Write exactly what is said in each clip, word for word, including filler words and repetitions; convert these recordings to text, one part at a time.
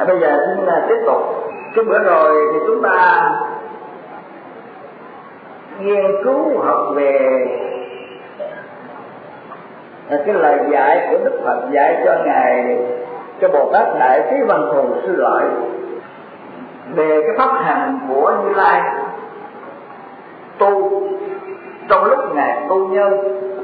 À, bây giờ xin là tiếp tục. Cái bữa rồi thì chúng ta nghiên cứu học về cái lời dạy của Đức Phật dạy cho ngài cho Bồ Tát Đại Trí Văn Thù Sư Lợi về cái pháp hành của Như Lai tu trong lúc ngài tu nhân.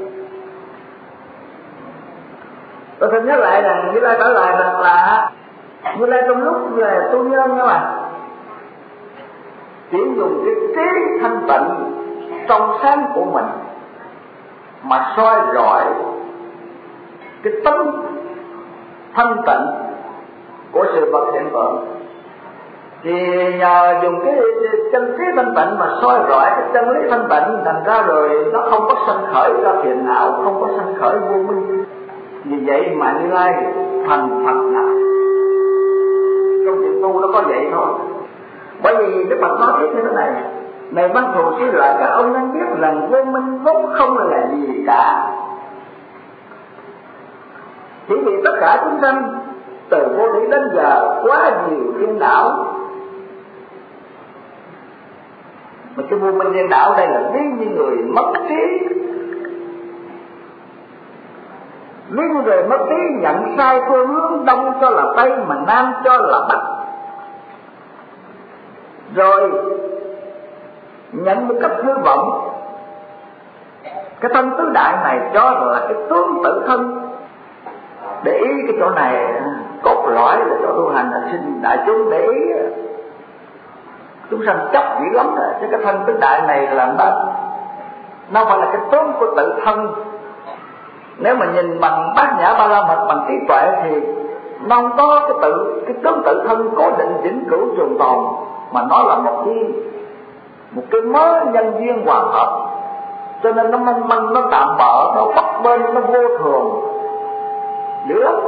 Tôi xin nhắc lại rằng Như Lai trả lời rằng là Như Lai trong lúc là tu nhân các bạn chỉ dùng cái trí thanh tịnh trong sáng của mình mà soi rọi cái tánh thanh tịnh của sự vật hiện tượng. Thì nhờ dùng cái chân trí thanh tịnh mà soi rọi cái chân lý thanh tịnh, thành ra rồi nó không có sanh khởi ra phiền não, không có sanh khởi vô minh. Vì vậy mà Như Lai thành Phật nào trong chuyện tu nó có vậy thôi. Bởi vì Đức Phật nói tiếp như thế này: này Văn Thù Sư Lợi, các ông nên biết rằng vô minh vốn không là gì cả, chỉ vì tất cả chúng sanh từ vô lý đến giờ quá nhiều điên đảo. Mà cái vô minh điên đảo đây là ví như người mất trí, ví như người mất trí nhận sai phương hướng, đông cho là tây mà nam cho là bắc, rồi nhận một cách hư vọng cái thân tứ đại này cho là cái tướng tự thân. Để ý cái chỗ này cốt lõi là chỗ tu hành là xin đại chúng để ý. Chúng sanh chấp dữ lắm rồi, chứ cái thân tứ đại này là nó nó phải là cái tướng của tự thân. Nếu mà nhìn bằng bát nhã ba la mật bằng trí tuệ thì nó không có cái tự cái tướng tự thân cố định vĩnh cửu trường tồn, mà nó là một cái một cái mớ nhân duyên hòa hợp, cho nên nó mong manh, nó tạm bợ, nó bấp bênh, nó vô thường dữ lắm.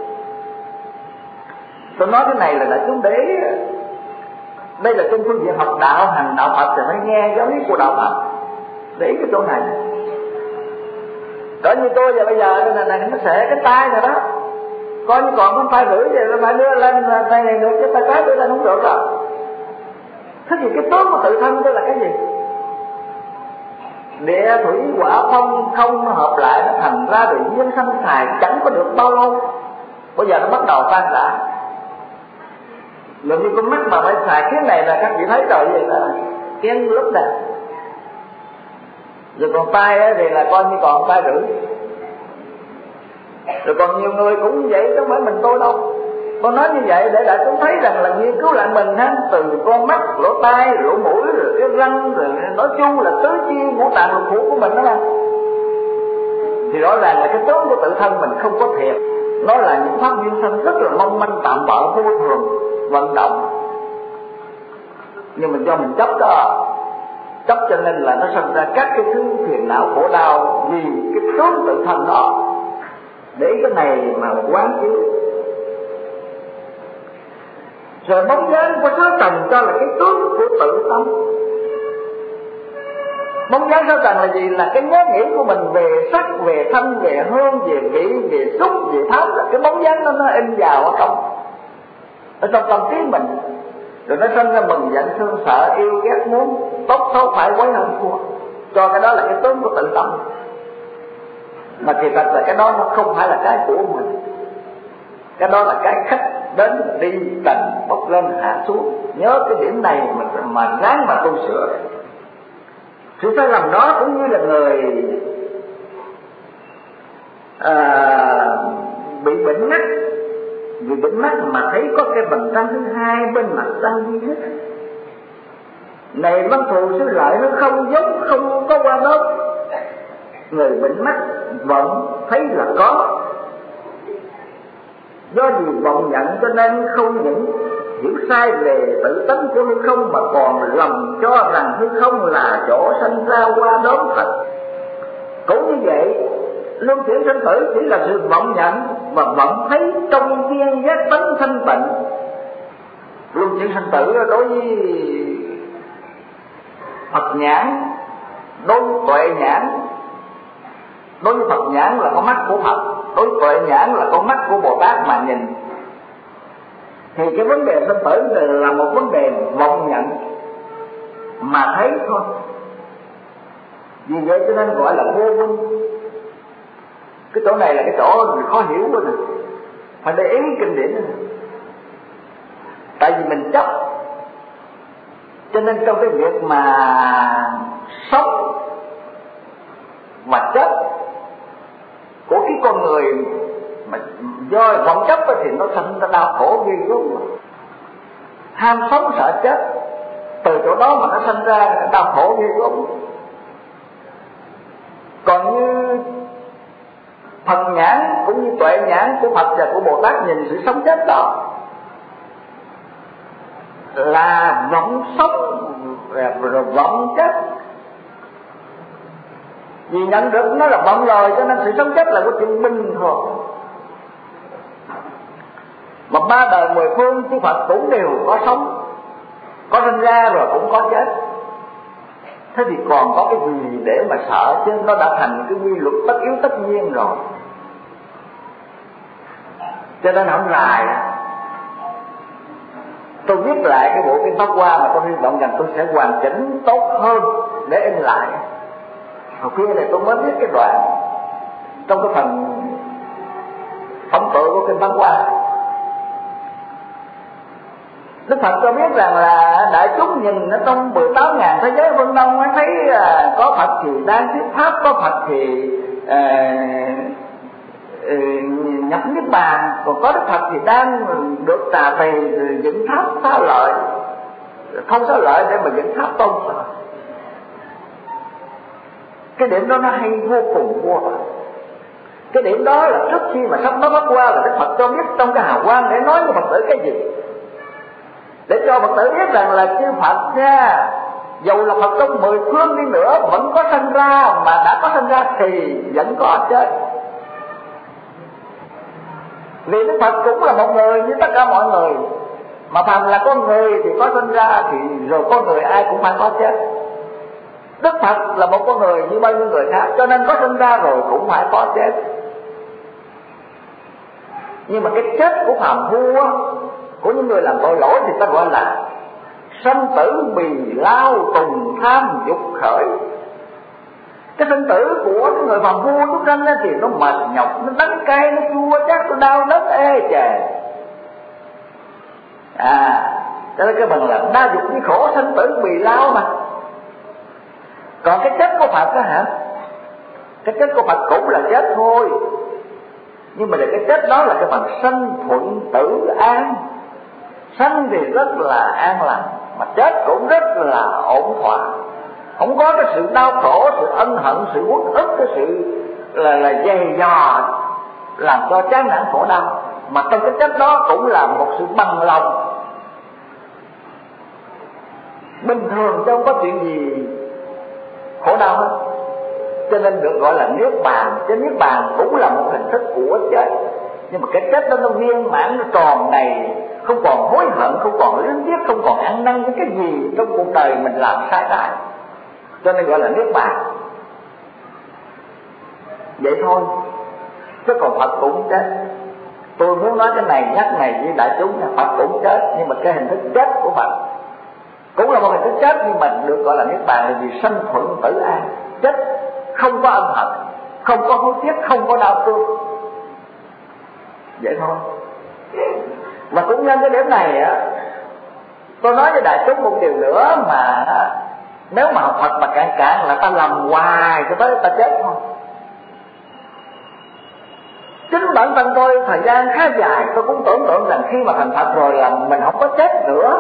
Tôi nói cái này là đại chúng để ý. Đây là trong phương diện học đạo, hành đạo Phật thì phải nghe giáo lý của đạo Phật, để ý cái chỗ này. Cỡ như tôi giờ bây giờ này, này nó xẻ cái tay này đó, coi như còn con tay rưỡi vậy, nó phải đưa lên tay này được, chứ tay trái đưa lên không được rồi. Thế thì cái tướng của tự thân đó là cái gì? Địa thủy hỏa phong không hợp lại, nó thành ra tự nhiên sanh xài chẳng có được bao lâu, bây giờ nó bắt đầu tan rã. Lần như con mắt mà phải xài cái này là các vị thấy rồi vậy là kiến lúc này. Rồi còn tay thì là coi như còn tay rưỡi. Rồi còn nhiều người cũng vậy, chứ không phải mình tôi đâu. Con nói như vậy để đại chúng thấy rằng là nghiên cứu lại mình ha, từ con mắt, lỗ tai, lỗ mũi, rồi cái răng, rồi nói chung là tứ chi ngũ tạng lục phủ của mình đó là. Thì rõ ràng là cái tướng của tự thân mình không có thiệt, nó là những pháp duyên sanh rất là mong manh tạm bợ vô thường vận động. Nhưng mà do mình chấp đó, chấp cho nên là nó sinh ra các cái thứ phiền não khổ đau vì cái tướng tự thân đó. Để cái này mà quán chiếu. Rồi bóng dáng của sáu trần cho là cái tướng của tự tâm. Bóng dáng sáu trần là gì? Là cái nhớ nghĩ của mình về sắc, về thanh, về hương, về vị, về xúc, về pháp. Cái bóng dáng đó nó in vào ở trong ở trong tâm trí mình. Rồi nó sinh ra mừng giận thương sợ, yêu ghét muốn, tốt xấu phải quấy hơn thua. Cho cái đó là cái tướng của tự tâm. Mà kỳ thật là cái đó nó không phải là cái của mình. Cái đó là cái khách đến đi cần bốc lên hạ xuống. Nhớ cái điểm này mà, mà ráng mà tu sửa. Sự sai lầm đó cũng như là người à, bị bệnh mắt. Vì bệnh mắt mà thấy có cái vầng trăng thứ hai bên mặt trăng duy nhất. Này Văn Thù Sư Lợi, nó không giống, không có qua đó. Người bệnh mắt vẫn thấy là có. Do vì vọng nhận cho nên không những hiểu sai về tự tánh của hư không, mà còn lầm cho rằng hư không là chỗ sanh ra qua đón Phật. Cũng như vậy, luân chuyển sinh tử chỉ là sự vọng nhận và vọng thấy trong viên giác tánh thanh tịnh. Luân chuyển sinh tử đối với Phật nhãn, đối với tuệ nhãn. Đối với Phật nhãn là con mắt của Phật, đối với tuệ nhãn là con mắt của Bồ Tát mà nhìn. thì cái vấn đề sanh tử là một vấn đề vọng nhận mà thấy thôi. Vì vậy cho nên gọi là vô minh. Cái chỗ này là cái chỗ khó hiểu quá nè, phải để ý kinh điển này. Tại vì mình chấp, cho nên trong cái việc mà sống và chết của cái con người mà do vọng chấp thì nó thành ra đau khổ ghê gớm. Ham sống sợ chết, từ chỗ đó mà nó sinh ra đau khổ ghê gớm. Còn như Phật nhãn cũng như tuệ nhãn của Phật và của Bồ Tát nhìn sự sống chết đó là vọng sống rồi vọng chết. Vì nhận được nó là vọng rồi, cho nên sự sống chết là của chuyện bình thường. Mà ba đời mười phương chư Phật cũng đều có sống, có sinh ra rồi cũng có chết. Thế thì còn có cái gì để mà sợ chứ, nó đã thành cái quy luật tất yếu tất nhiên rồi. Cho nên không dài tôi viết lại cái bộ kinh Pháp Hoa mà tôi hy vọng rằng tôi sẽ hoàn chỉnh tốt hơn để in lại. Hồi kia này tôi mới viết cái đoạn trong cái phần phóng tự của kinh Pháp Hoa. Đức Phật cho biết rằng là đại chúng nhìn ở trong mười tám ngàn thế giới vân đông mới thấy à, có Phật thì đang thuyết pháp, có Phật thì à, à, nhập niết bàn, còn có Đức Phật thì đang được tà tỳ dựng tháp xá lợi, không xá lợi để mà dựng tháp tôn sờ. Cái điểm đó nó hay vô cùng vô tận. Cái điểm đó là trước khi mà sắp nó bắt qua là Đức Phật cho biết trong cái hào quang để nói với Phật tử cái gì, để cho Phật tử biết rằng là chư Phật nha, dầu là Phật trong mười phương đi nữa vẫn có sinh ra, mà đã có sinh ra thì vẫn có chết. Vì Đức Phật cũng là một người như tất cả mọi người, mà phàm là con người thì có sinh ra thì rồi con người ai cũng phải có chết. Đức Phật là một con người như bao nhiêu người khác, cho nên có sinh ra rồi cũng phải có chết. Nhưng mà cái chết của phàm phu á, của những người làm tội lỗi thì ta gọi là sanh tử bì lao tùng tham dục khởi. Cái sinh tử của cái người phàm phu lúc sinh thì nó mệt nhọc, nó đắng cay, nó chua chát, nó đau đớn ê chề. À, cho nên cái bằng là đa dục với khổ, sanh tử bì lao mà. Còn cái chết của Phật đó hả? Cái chết của Phật cũng là chết thôi, nhưng mà cái chết đó là cái bằng sanh thuận tử an. Sanh thì rất là an lành, mà chết cũng rất là ổn thỏa. Không có cái sự đau khổ, sự ân hận, sự uất ức, cái sự là là dày dò làm cho chán nản khổ đau. Mà trong cái chết đó cũng là một sự bằng lòng bình thường, chứ không có chuyện gì khổ đau hết. Cho nên được gọi là niết bàn. Chứ niết bàn cũng là một hình thức của chết, nhưng mà cái chết đó nó viên mãn, nó tròn đầy, không còn hối hận, không còn luyến tiếc, không còn ăn năn với cái gì trong cuộc đời mình làm sai trái, cho nên gọi là niết bàn. Vậy thôi, chứ còn Phật cũng chết. Tôi muốn nói cái này, nhắc này với đại chúng là Phật cũng chết, nhưng mà cái hình thức chết của Phật cũng là một hình thức chết, nhưng mà được gọi là niết bàn là vì sanh thuận tử an. Chết không có ân hận, không có hối tiếc, không có đau thương. Vậy thôi. Mà cũng nhân cái điểm này á, tôi nói với đại chúng một điều nữa mà nếu mà học Phật mà cạn cạn là ta làm hoài cho tới ta chết thôi. Chính bản thân tôi thời gian khá dài tôi cũng tưởng tượng rằng khi mà thành Phật rồi là mình không có chết nữa,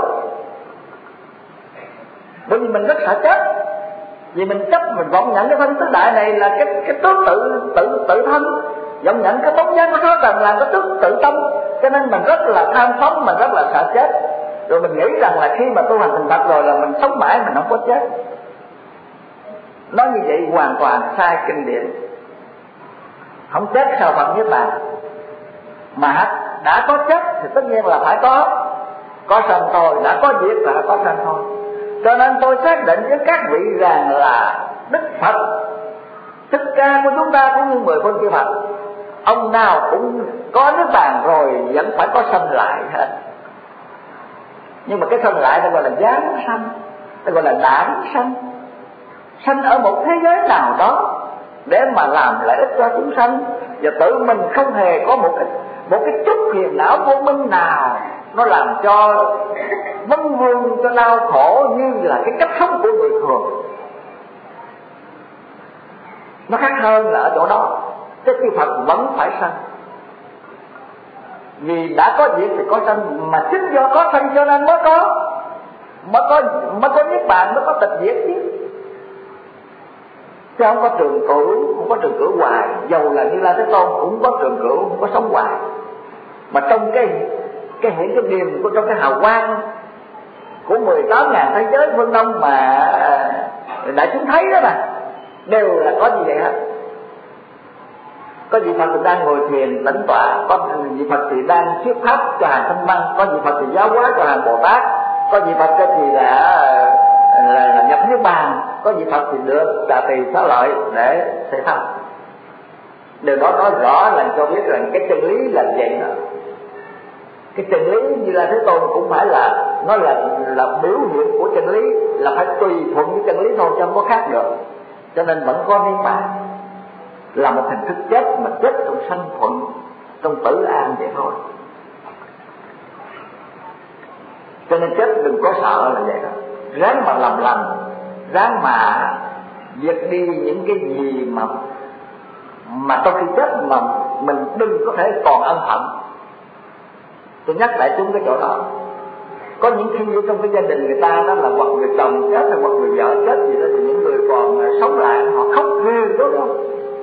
bởi vì mình rất sợ chết. Vì mình chấp, mình vọng nhận cái thân tứ đại này là cái cái tướng tự tự tự thân, vọng nhận cái bóng dáng của nó rằng là cái tướng tự tâm, cho nên mình rất là tham sống, mình rất là sợ chết. Rồi mình nghĩ rằng là khi mà tu hành thành Phật rồi là mình sống mãi, mình không có chết. Nói như vậy hoàn toàn sai kinh điển. Không chết sao Phật niết bàn? Mà đã có chết thì tất nhiên là phải có có sanh thôi, đã có diệt là có sanh thôi. Cho nên tôi xác định với các vị rằng là Đức Phật Thích Ca của chúng ta cũng như mười phương chư Phật, ông nào cũng có niết bàn rồi vẫn phải có sanh lại hết. Nhưng mà cái sanh lại ta gọi là giáng sanh, ta gọi là đản sanh. Sanh ở một thế giới nào đó để mà làm lợi ích cho chúng sanh, và tự mình không hề có một cái một cái chút phiền não vô minh nào nó làm cho vấn vương, cho đau khổ như là cái cách sống của người thường. Nó khác hơn là ở chỗ đó cái chư Phật vẫn phải sanh, vì đã có việc thì có sanh, mà chính do có sanh cho nên mới có mới có mới có niết bàn, mới có tịch diệt chứ. Chứ không có trường cửu, không có trường cửu hoài. Dầu là Như Lai Thế Tôn cũng có trường cửu, không có sống hoài. Mà trong cái cái hiện cái điềm của trong cái hào quang của mười tám ngàn thế giới phương Đông mà đại chúng thấy đó mà, đều là có gì vậy hết. Có vị Phật thì đang ngồi thiền tĩnh tọa, có vị Phật thì đang thuyết pháp cho hàng thanh văn, có vị Phật thì giáo hóa cho hàng Bồ Tát, có vị Phật thì là là, là nhập niết bàn, có vị Phật thì được trà tỳ xá lợi để thể thăm. Điều đó nói rõ là cho biết rằng cái chân lý là vậy đó. Cái chân lý Như Lai Thế Tôn cũng phải là nó là là biểu hiện của chân lý, là phải tùy thuận với chân lý thôi, chứ không có khác được. Cho nên vẫn có niết bàn, là một hình thức chết mà chết trong sanh thuận, trong tử an vậy thôi. Cho nên chết đừng có sợ là vậy đó. Ráng mà làm lành, ráng mà diệt đi những cái gì mà mà trong khi chết mà mình đừng có thể còn ân hận. Tôi nhắc lại chúng cái chỗ đó. Có những khi ở trong cái gia đình người ta đó là hoặc người chồng chết hay hoặc người vợ chết gì đó, thì những người còn sống lại họ khóc ghê đó đâu.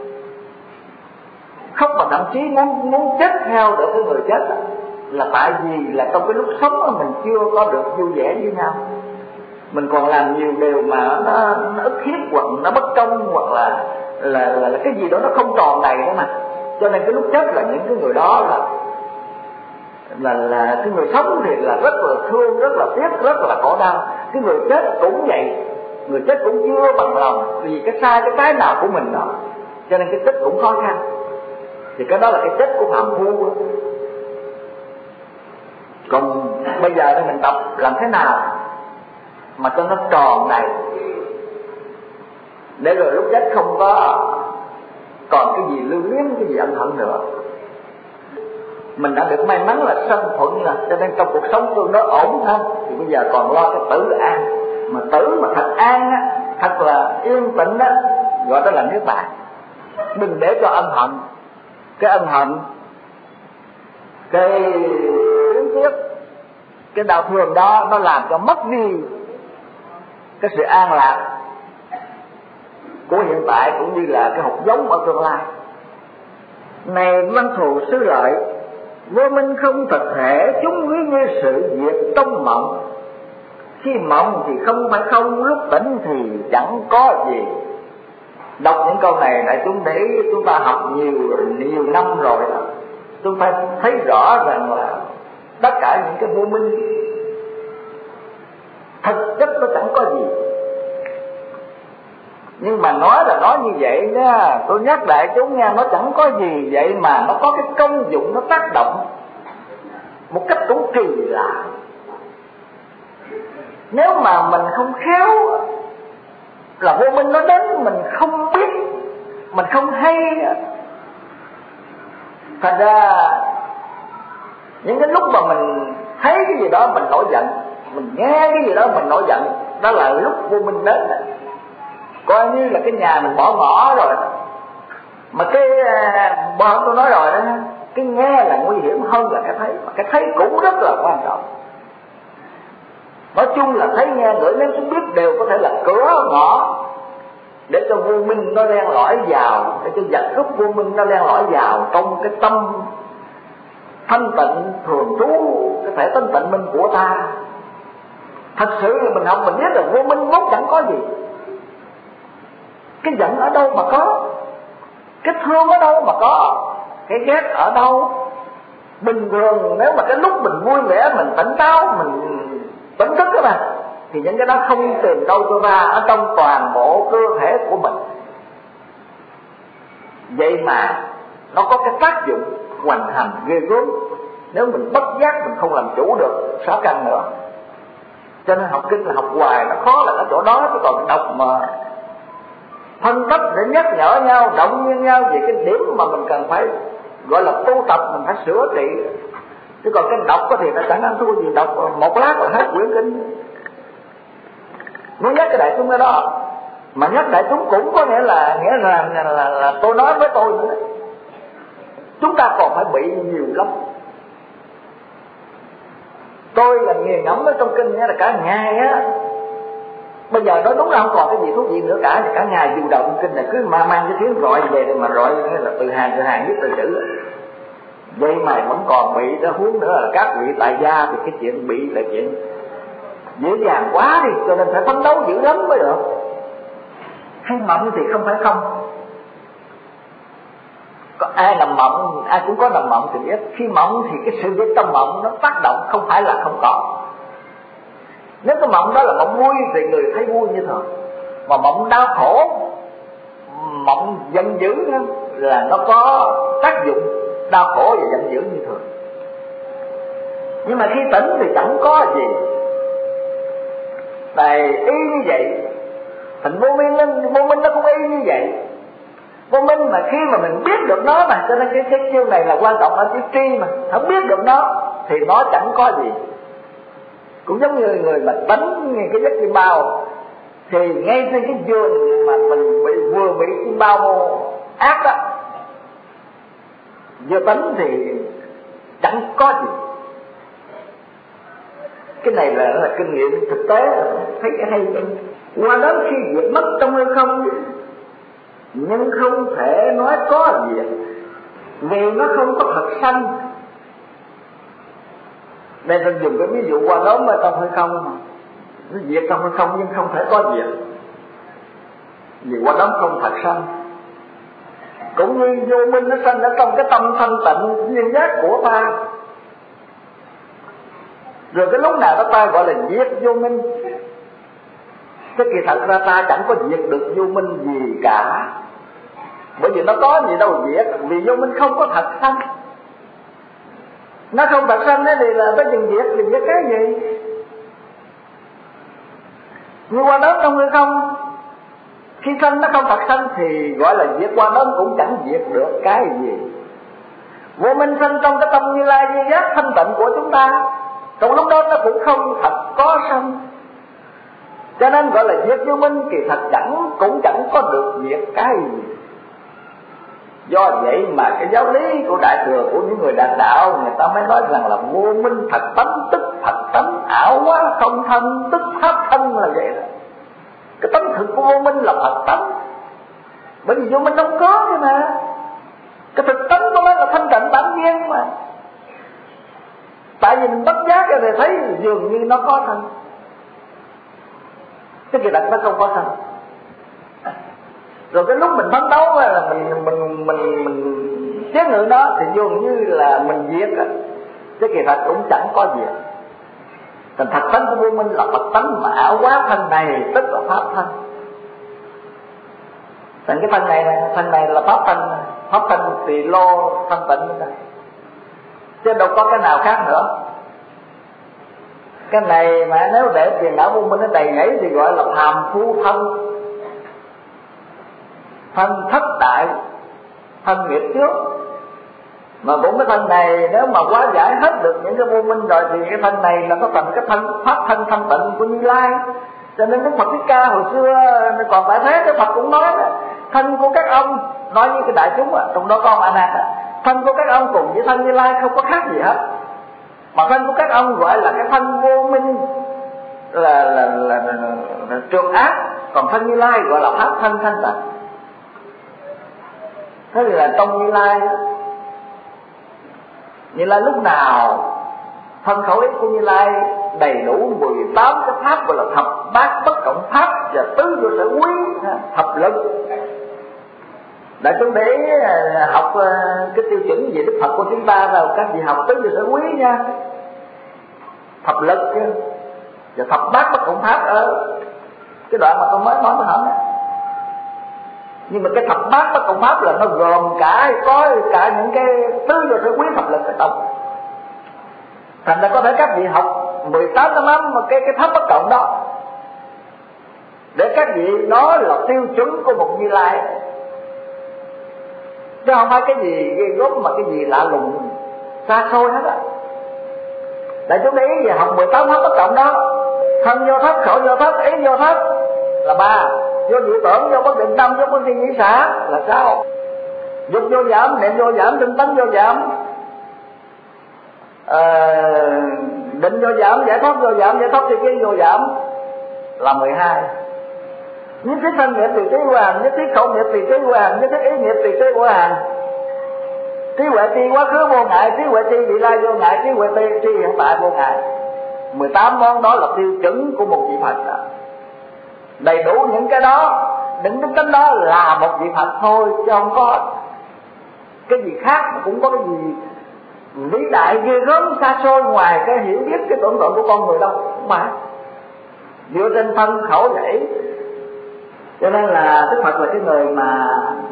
Khóc mà thậm chí muốn muốn chết theo được cái người chết đó. Là tại vì là trong cái lúc sống đó mình chưa có được vui vẻ với nhau, mình còn làm nhiều điều mà nó, nó ức hiếp hoặc nó bất công, hoặc là là, là là cái gì đó nó không tròn đầy đó mà. Cho nên cái lúc chết là những cái người đó là là là cái người sống thì là rất là thương, rất là tiếc, rất là khổ đau. Cái người chết cũng vậy, người chết cũng chưa bằng lòng vì cái sai cái cái nào của mình đó, cho nên cái chết cũng khó khăn. Thì cái đó là cái chết của phàm phu đó. Còn bây giờ thì mình tập làm thế nào mà cho nó tròn đầy, để rồi lúc chết không có còn cái gì lưu luyến, cái gì ân hận nữa. Mình đã được may mắn là sanh thuận rồi, cho nên trong cuộc sống tôi nó ổn hơn. Thì bây giờ còn lo cái tử an, mà tử mà thật an á, thật là yên tĩnh á, gọi đó là niết bàn. Đừng để cho ân hận, cái ân hận, cái luyến tiếc, cái đau thương đó nó làm cho mất đi cái sự an lạc của hiện tại, cũng như là cái hạt giống ở tương lai. Này văn thù sư lợi, vô minh không thực thể, chúng ví như sự diệt trong mộng. Khi mộng thì không phải không, lúc tỉnh thì chẳng có gì. Đọc những câu này đại chúng để chúng ta học nhiều nhiều năm rồi đó, chúng ta thấy rõ rằng là tất cả những cái vô minh thực chất nó chẳng có gì. Nhưng mà nói là nói như vậy nha, tôi nhắc đại chúng nha, nó chẳng có gì vậy mà nó có cái công dụng, nó tác động một cách cũng kỳ lạ. Nếu mà mình không khéo là vô minh nó đến, mình không biết, mình không hay, thành ra những cái lúc mà mình thấy cái gì đó mình nổi giận, mình nghe cái gì đó mình nổi giận, đó là lúc vô minh đến. Coi như là cái nhà mình bỏ ngỏ rồi, mà cái bọn tôi nói rồi đó, cái nghe là nguy hiểm hơn là cái thấy, mà cái thấy cũng rất là quan trọng. Nói chung là thấy nghe ngửi nếm xúc biết đều có thể là cửa ngõ để cho vô minh nó len lỏi vào, để cho giặc rút vô minh nó len lỏi vào trong cái tâm thanh tịnh thường trú, cái thể thanh tịnh minh của ta. Thật sự là mình học mình biết là vô minh vốn chẳng có gì. Cái giận ở đâu mà có, cái thương ở đâu mà có, cái ghét ở đâu. Bình thường nếu mà cái lúc mình vui vẻ, mình tỉnh táo, mình tỉnh thức đó mà, thì những cái đó không tìm đâu cho ra ở trong toàn bộ cơ thể của mình. Vậy mà nó có cái tác dụng hoành hành ghê gớm. Nếu mình bất giác mình không làm chủ được sáu căn nữa, Cho nên học kinh là học hoài, nó khó là ở chỗ đó. Chứ còn đọc mà phân tích để nhắc nhở nhau, động viên nhau về cái điểm mà mình cần phải gọi là tu tập, mình phải sửa trị. Chứ còn cái đọc có thì nó chẳng ăn thua gì, đọc một lát là hết quyển kinh. Muốn nhắc cái đại chúng cái đó, mà nhắc đại chúng cũng có nghĩa là nghĩa là, là, là, là tôi nói với tôi nữa. Chúng ta còn phải bị nhiều lắm. Tôi là nghiền ngẫm ở trong kinh là cả ngày á. Bây giờ nói đúng là không còn cái gì thú vị nữa cả. Cả ngày dù đầu trong kinh là cứ mang mang cái tiếng rọi về để mà rọi là từ hàng từ hàng viết từ chữ. Vậy mà vẫn còn bị nó huống nữa là các vị tại gia thì cái chuyện bị là chuyện dễ dàng quá đi, cho nên phải phấn đấu dữ lắm mới được. Hay mộng thì không phải không. Có ai nằm mộng, ai cũng có nằm mộng thì biết. Khi mộng thì cái sự việc trong mộng nó tác động, không phải là không có. Nếu cái mộng đó là mộng vui thì người thấy vui như thường. Mà mộng đau khổ, mộng giận dữ là nó có tác dụng đau khổ và giận dữ như thường. Nhưng mà khi tỉnh thì chẳng có gì. Tại y như vậy, thành vô minh, vô minh nó cũng y như vậy. Vô minh mà khi mà mình biết được nó mà, cho nên cái, cái chiêu này là quan trọng ở chữ tri mà. Không biết được nó thì nó chẳng có gì. Cũng giống như người mà đánh cái giấc chim bao, thì ngay trên cái giường mà mình bị, vừa bị chim bao ác đó, vừa đánh thì chẳng có gì. Cái này là, là kinh nghiệm thực tế, thấy cái hay. Qua đó khi việc mất trong hay không, nhưng không thể nói có việc, vì nó không có thật sanh. Đây tôi dùng cái ví dụ qua đó mà trong hay không mà. Nó việc trong hay không nhưng không thể có việc, vì qua đó không thật sanh. Cũng như vô minh nó sanh ở trong cái tâm thanh tịnh duyên giác của ta. Rồi cái lúc nào đó ta gọi là diệt vô minh. Thế kỳ thật ra ta chẳng có diệt được vô minh gì cả. Bởi vì nó có gì đâu diệt, vì vô minh không có thật sanh. Nó không thật sanh thì là tới chừng diệt thì diệt cái gì? Nhưng qua đó trong hay không, khi sanh nó không thật sanh thì gọi là diệt qua đó cũng chẳng diệt được cái gì. Vô minh sanh trong cái tâm Như Lai Duy Giác thanh tịnh của chúng ta, trong lúc đó nó cũng không thật có sanh. Cho nên gọi là diệt vô minh, kỳ thật chẳng cũng chẳng có được diệt cái gì. Do vậy mà cái giáo lý của Đại Thừa, của những người đạt đạo, người ta mới nói rằng là vô minh thật tánh tức thật tánh, ảo hóa không thân tức pháp thân là vậy đó. Cái tánh thực của vô minh là thật tánh, bởi vì vô minh không có thế mà. Cái thực tánh của nó là thanh tịnh bản nhiên mà. Tại vì mình bất giác rồi thì thấy dường như nó có thân, cái kỳ thật nó không có thân. Rồi cái lúc mình phấn đấu là mình mình mình mình chế ngự nó thì dường như là mình diệt á, cái kỳ thật cũng chẳng có diệt. Thành thật tánh của vô minh là Phật tánh, mà ảo quá thân này tức là pháp thân. Thành cái thân này thân này là pháp thân, pháp thân thì lô thanh tịnh như này, chứ đâu có cái nào khác nữa. Cái này mà nếu để tiền não vô minh nó đầy nhảy thì gọi là phàm phu thân, thân thất đại, thân nghiệp trước. Mà cũng cái thân này nếu mà quá giải hết được những cái vô minh rồi thì cái thân này là nó thành cái thân pháp thân thanh tịnh của Như Lai. Cho nên Đức Phật Thích Ca hồi xưa còn tại thế, Đức Phật cũng nói đó, thân của các ông, nói như cái đại chúng à, trong đó có ông A Nan à, thân của các ông cùng với thân Như Lai không có khác gì hết. Mà thân của các ông gọi là cái thân vô minh là là là, là, là, là trượt ác, còn thân Như Lai gọi là pháp thân thanh tịnh. Thế thì là trong Như Lai, Như Lai lúc nào thân khẩu ý của Như Lai đầy đủ mười tám cái pháp gọi là thập bát bất cộng pháp và tứ vô sở quý, thập lực. Đại chúng để học cái tiêu chuẩn về Đức Phật của chúng ta rồi các vị học tứ vô sở quý nha, thập lực và thập bát bất cộng pháp ở cái đoạn mà tôi mới nói mới hẳn. Nhưng mà cái thập bát bất cộng pháp là nó gồm cả có cả những cái tứ vô sở quý thập lực ở trong. Thành ra có thể các vị học mười tám tháng năm mà cái cái thấp bất cộng đó, để các vị đó là tiêu chuẩn của một Như Lai, chứ không phải cái gì ghê gớm mà cái gì lạ lùng xa xôi hết á. Đại chúng để ý về học mười tám pháp bất cộng đó, thân vô thất, khẩu vô thất, ý vô thất là ba, vô dự tưởng, vô bất định tâm, vô bất thiên nhĩ xả là sao, dục vô giảm, niệm vô giảm, tinh tấn vô giảm, à, định vô giảm, giải thoát vô giảm, giải thoát tri kiến vô giảm là mười hai. Nhất thiết thân nghiệp tùy trí của hành, nhất thiết khẩu nghiệp tùy trí của hành, nhất thiết ý nghiệp tùy trí của hành. Trí huệ tri quá khứ vô ngại, trí huệ tri vị lai vô ngại, trí huệ tri, tri hiện tại vô ngại. Mười tám món đó là tiêu chuẩn của một vị Phật đó. Đầy đủ những cái đó, định đức tính đó là một vị Phật thôi, chứ không có cái gì khác, mà cũng có cái gì vĩ đại ghê gớm xa xôi ngoài cái hiểu biết, cái tưởng tượng của con người đâu. Không phải dựa trên thân khẩu để. Cho nên là Đức Phật là cái người mà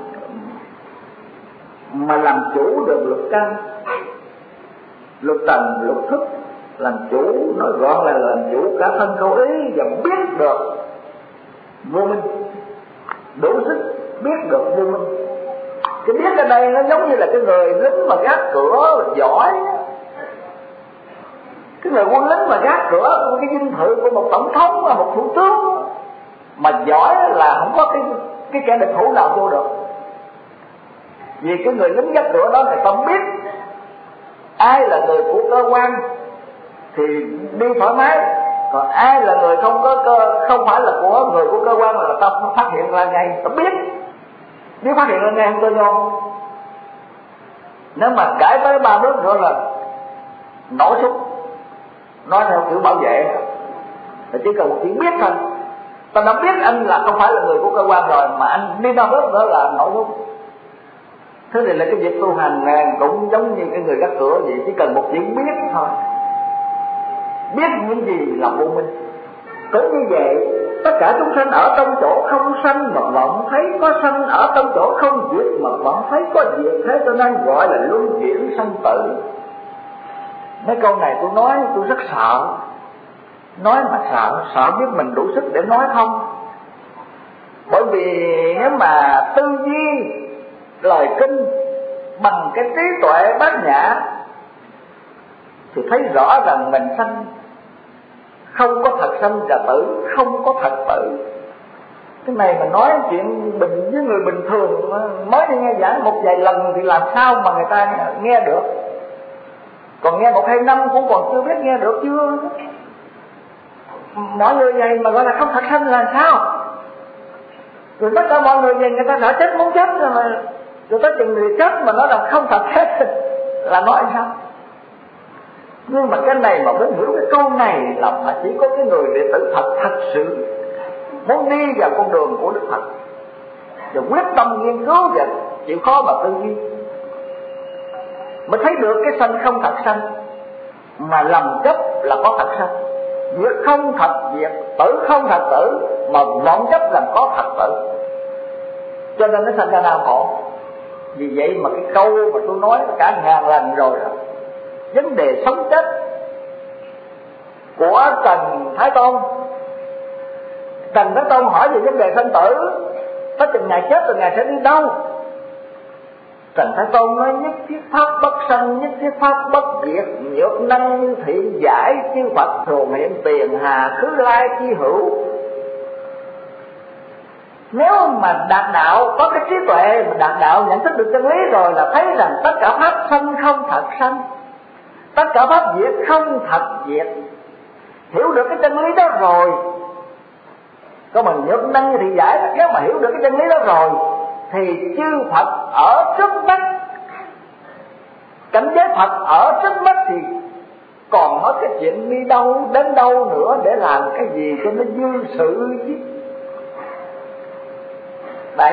mà làm chủ được luật căn, luật trần, luật thức, làm chủ, nói gọn là làm chủ cả thân khẩu ý, và biết được vô minh, đủ sức biết được vô minh. Cái biết ở đây nó giống như là cái người lính mà gác cửa giỏi, cái người quân lính mà gác cửa, cái dinh thự của một tổng thống và một thủ tướng mà giỏi là không có cái cái kẻ địch thủ nào vô được. Vì cái người lính gác cửa đó người ta biết ai là người của cơ quan thì đi thoải mái, còn ai là người không có cơ, không phải là của người của cơ quan là ta phát hiện ra ngay, ta biết biết phát hiện ra ngay không tôi nhon. Nếu mà cãi tới ba bước nữa là nổ súng, nói theo kiểu bảo vệ, là chỉ cần một chuyện biết thôi, ta đã biết anh là không phải là người của cơ quan rồi, mà anh đi ba bước nữa là nổ súng. Thế thì là cái việc tu hành này cũng giống như cái người gác cửa vậy, chỉ cần một chuyện biết thôi, biết những gì là vô minh. Cũng như vậy, tất cả chúng sanh ở trong chỗ không sanh mà vọng thấy có sanh, ở trong chỗ không diệt mà vọng thấy có diệt, thế cho nên gọi là luân chuyển sanh tử. Mấy câu này tôi nói tôi rất sợ, nói mà sợ, sợ biết mình đủ sức để nói không. Bởi vì nếu mà tư duy lời kinh bằng cái trí tuệ bát nhã thì thấy rõ rằng mình sanh không có thật sanh và tử, không có thật tử. Cái này mà nói chuyện bình với người bình thường mới đi nghe giảng một vài lần thì làm sao mà người ta nghe được, còn nghe một hai năm cũng còn chưa biết nghe được chưa. Mọi người vậy mà gọi là không thật sanh là sao? Rồi tất cả mọi người vậy người ta đã chết muốn chết rồi mà, rồi tới chừng người chết mà nói là không thật hết là nói sao? Nhưng mà cái này mà muốn hiểu cái câu này là phải chỉ có cái người đệ tử thật thật sự muốn đi vào con đường của Đức Phật, và quyết tâm nghiên cứu và chịu khó mà tư duy, mới thấy được cái sanh không thật sanh, mà lầm chấp là có thật sanh, diệt không thật diệt, tử không thật tử, mà vọng chấp rằng có thật tử, cho nên nó sanh ra đau khổ. Vì vậy mà cái câu mà tôi nói cả ngàn lần rồi đó, vấn đề sống chết của Trần Thái Tôn, Trần Thái Tôn hỏi về vấn đề sanh tử, tới chừng ngày chết rồi ngày sẽ đi đâu? Trần Thái Tôn nói nhất thiết pháp bất sanh, nhất thiết pháp bất diệt, nhược năng như thị giải, chư Phật thường hiện tiền hà, khứ lai chi hữu. Nếu mà đạt đạo, có cái trí tuệ mà đạt đạo nhận thức được chân lý rồi là thấy rằng tất cả pháp sanh không thật sanh, tất cả pháp diệt không thật diệt. Hiểu được cái chân lý đó rồi, có mình nhược năng thì giải, nếu mà hiểu được cái chân lý đó rồi thì chư Phật ở trước mắt, cảnh giới Phật ở trước mắt thì còn nói cái chuyện đi đâu đến đâu nữa để làm cái gì cho nó dư sự chứ. Đấy,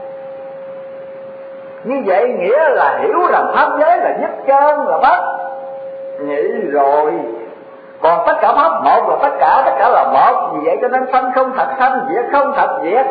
như vậy nghĩa là hiểu rằng pháp giới là nhất chân là bất nhị rồi, còn tất cả pháp một là tất cả, tất cả là một. Vì vậy cho nên sanh không thật sanh, diệt không thật diệt.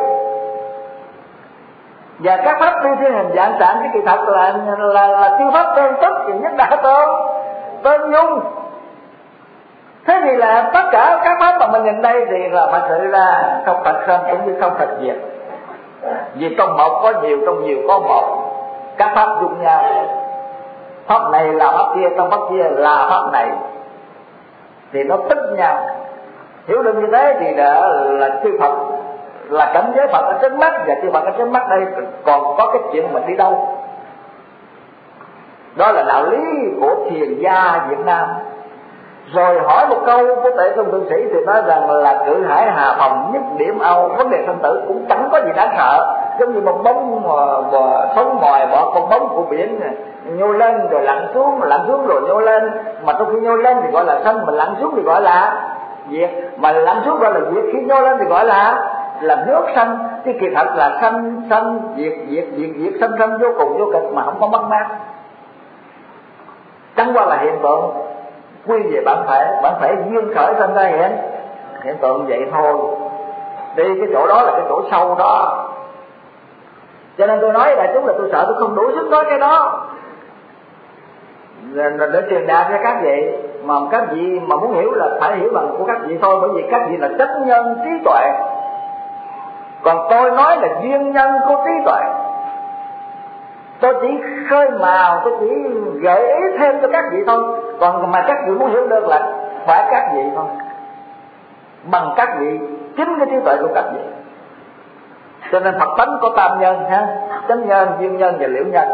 Và các pháp vi thiên hình dạng trạng cái kỳ thật là là, là chư pháp tương tức thì nhất đã tôn tôn dung. Thế thì là tất cả các pháp mà mình nhìn đây thì là phải sự ra không thật sanh cũng như không thật diệt. Vì trong một có nhiều, trong nhiều có một, các pháp dung nhau. Pháp này là pháp kia, trong pháp kia là pháp này, thì nó tích nhau. Hiểu được như thế thì đã là chư Phật, là cảnh giới Phật ở trên mắt, và chư Phật ở trên mắt đây còn có cái chuyện mình đi đâu. Đó là đạo lý của thiền gia Việt Nam. Rồi hỏi một câu của Tệ Tông Thượng Sĩ thì nói rằng là cự hải hà phòng nhất điểm Âu, vấn đề sinh tử cũng chẳng có gì đáng sợ. Giống như một bóng bò, sống mòi bỏ con bóng của biển nhô lên rồi lặn xuống, lặn xuống rồi nhô lên. Mà trong khi nhô lên thì gọi là sanh, mà lặn xuống thì gọi là diệt. Mà lặn xuống gọi là diệt, khi nhô lên thì gọi là là nước sanh. Chứ kỳ thật là sanh sanh diệt diệt diệt diệt sanh sanh vô cùng vô cực mà không có mất mát. Chẳng qua là hiện tượng quy về bản thể, bản thể duyên khởi sanh ra hiện hiện tượng vậy thôi. Đi cái chỗ đó là cái chỗ sâu đó. Cho nên tôi nói đại chúng là tôi sợ tôi không đủ sức nói cái đó để truyền đạt cho các vị. Mà các vị mà muốn hiểu là phải hiểu bằng của các vị thôi, bởi vì các vị là chánh nhân trí tuệ, còn tôi nói là duyên nhân của trí tuệ. Tôi chỉ khơi mào, tôi chỉ gợi ý thêm cho các vị thôi. Còn mà các vị muốn hiểu được là phải các vị thôi, bằng các vị, chính cái trí tuệ của các vị. Cho nên Phật tánh có tam nhân ha, chánh nhân, duyên nhân và liễu nhân.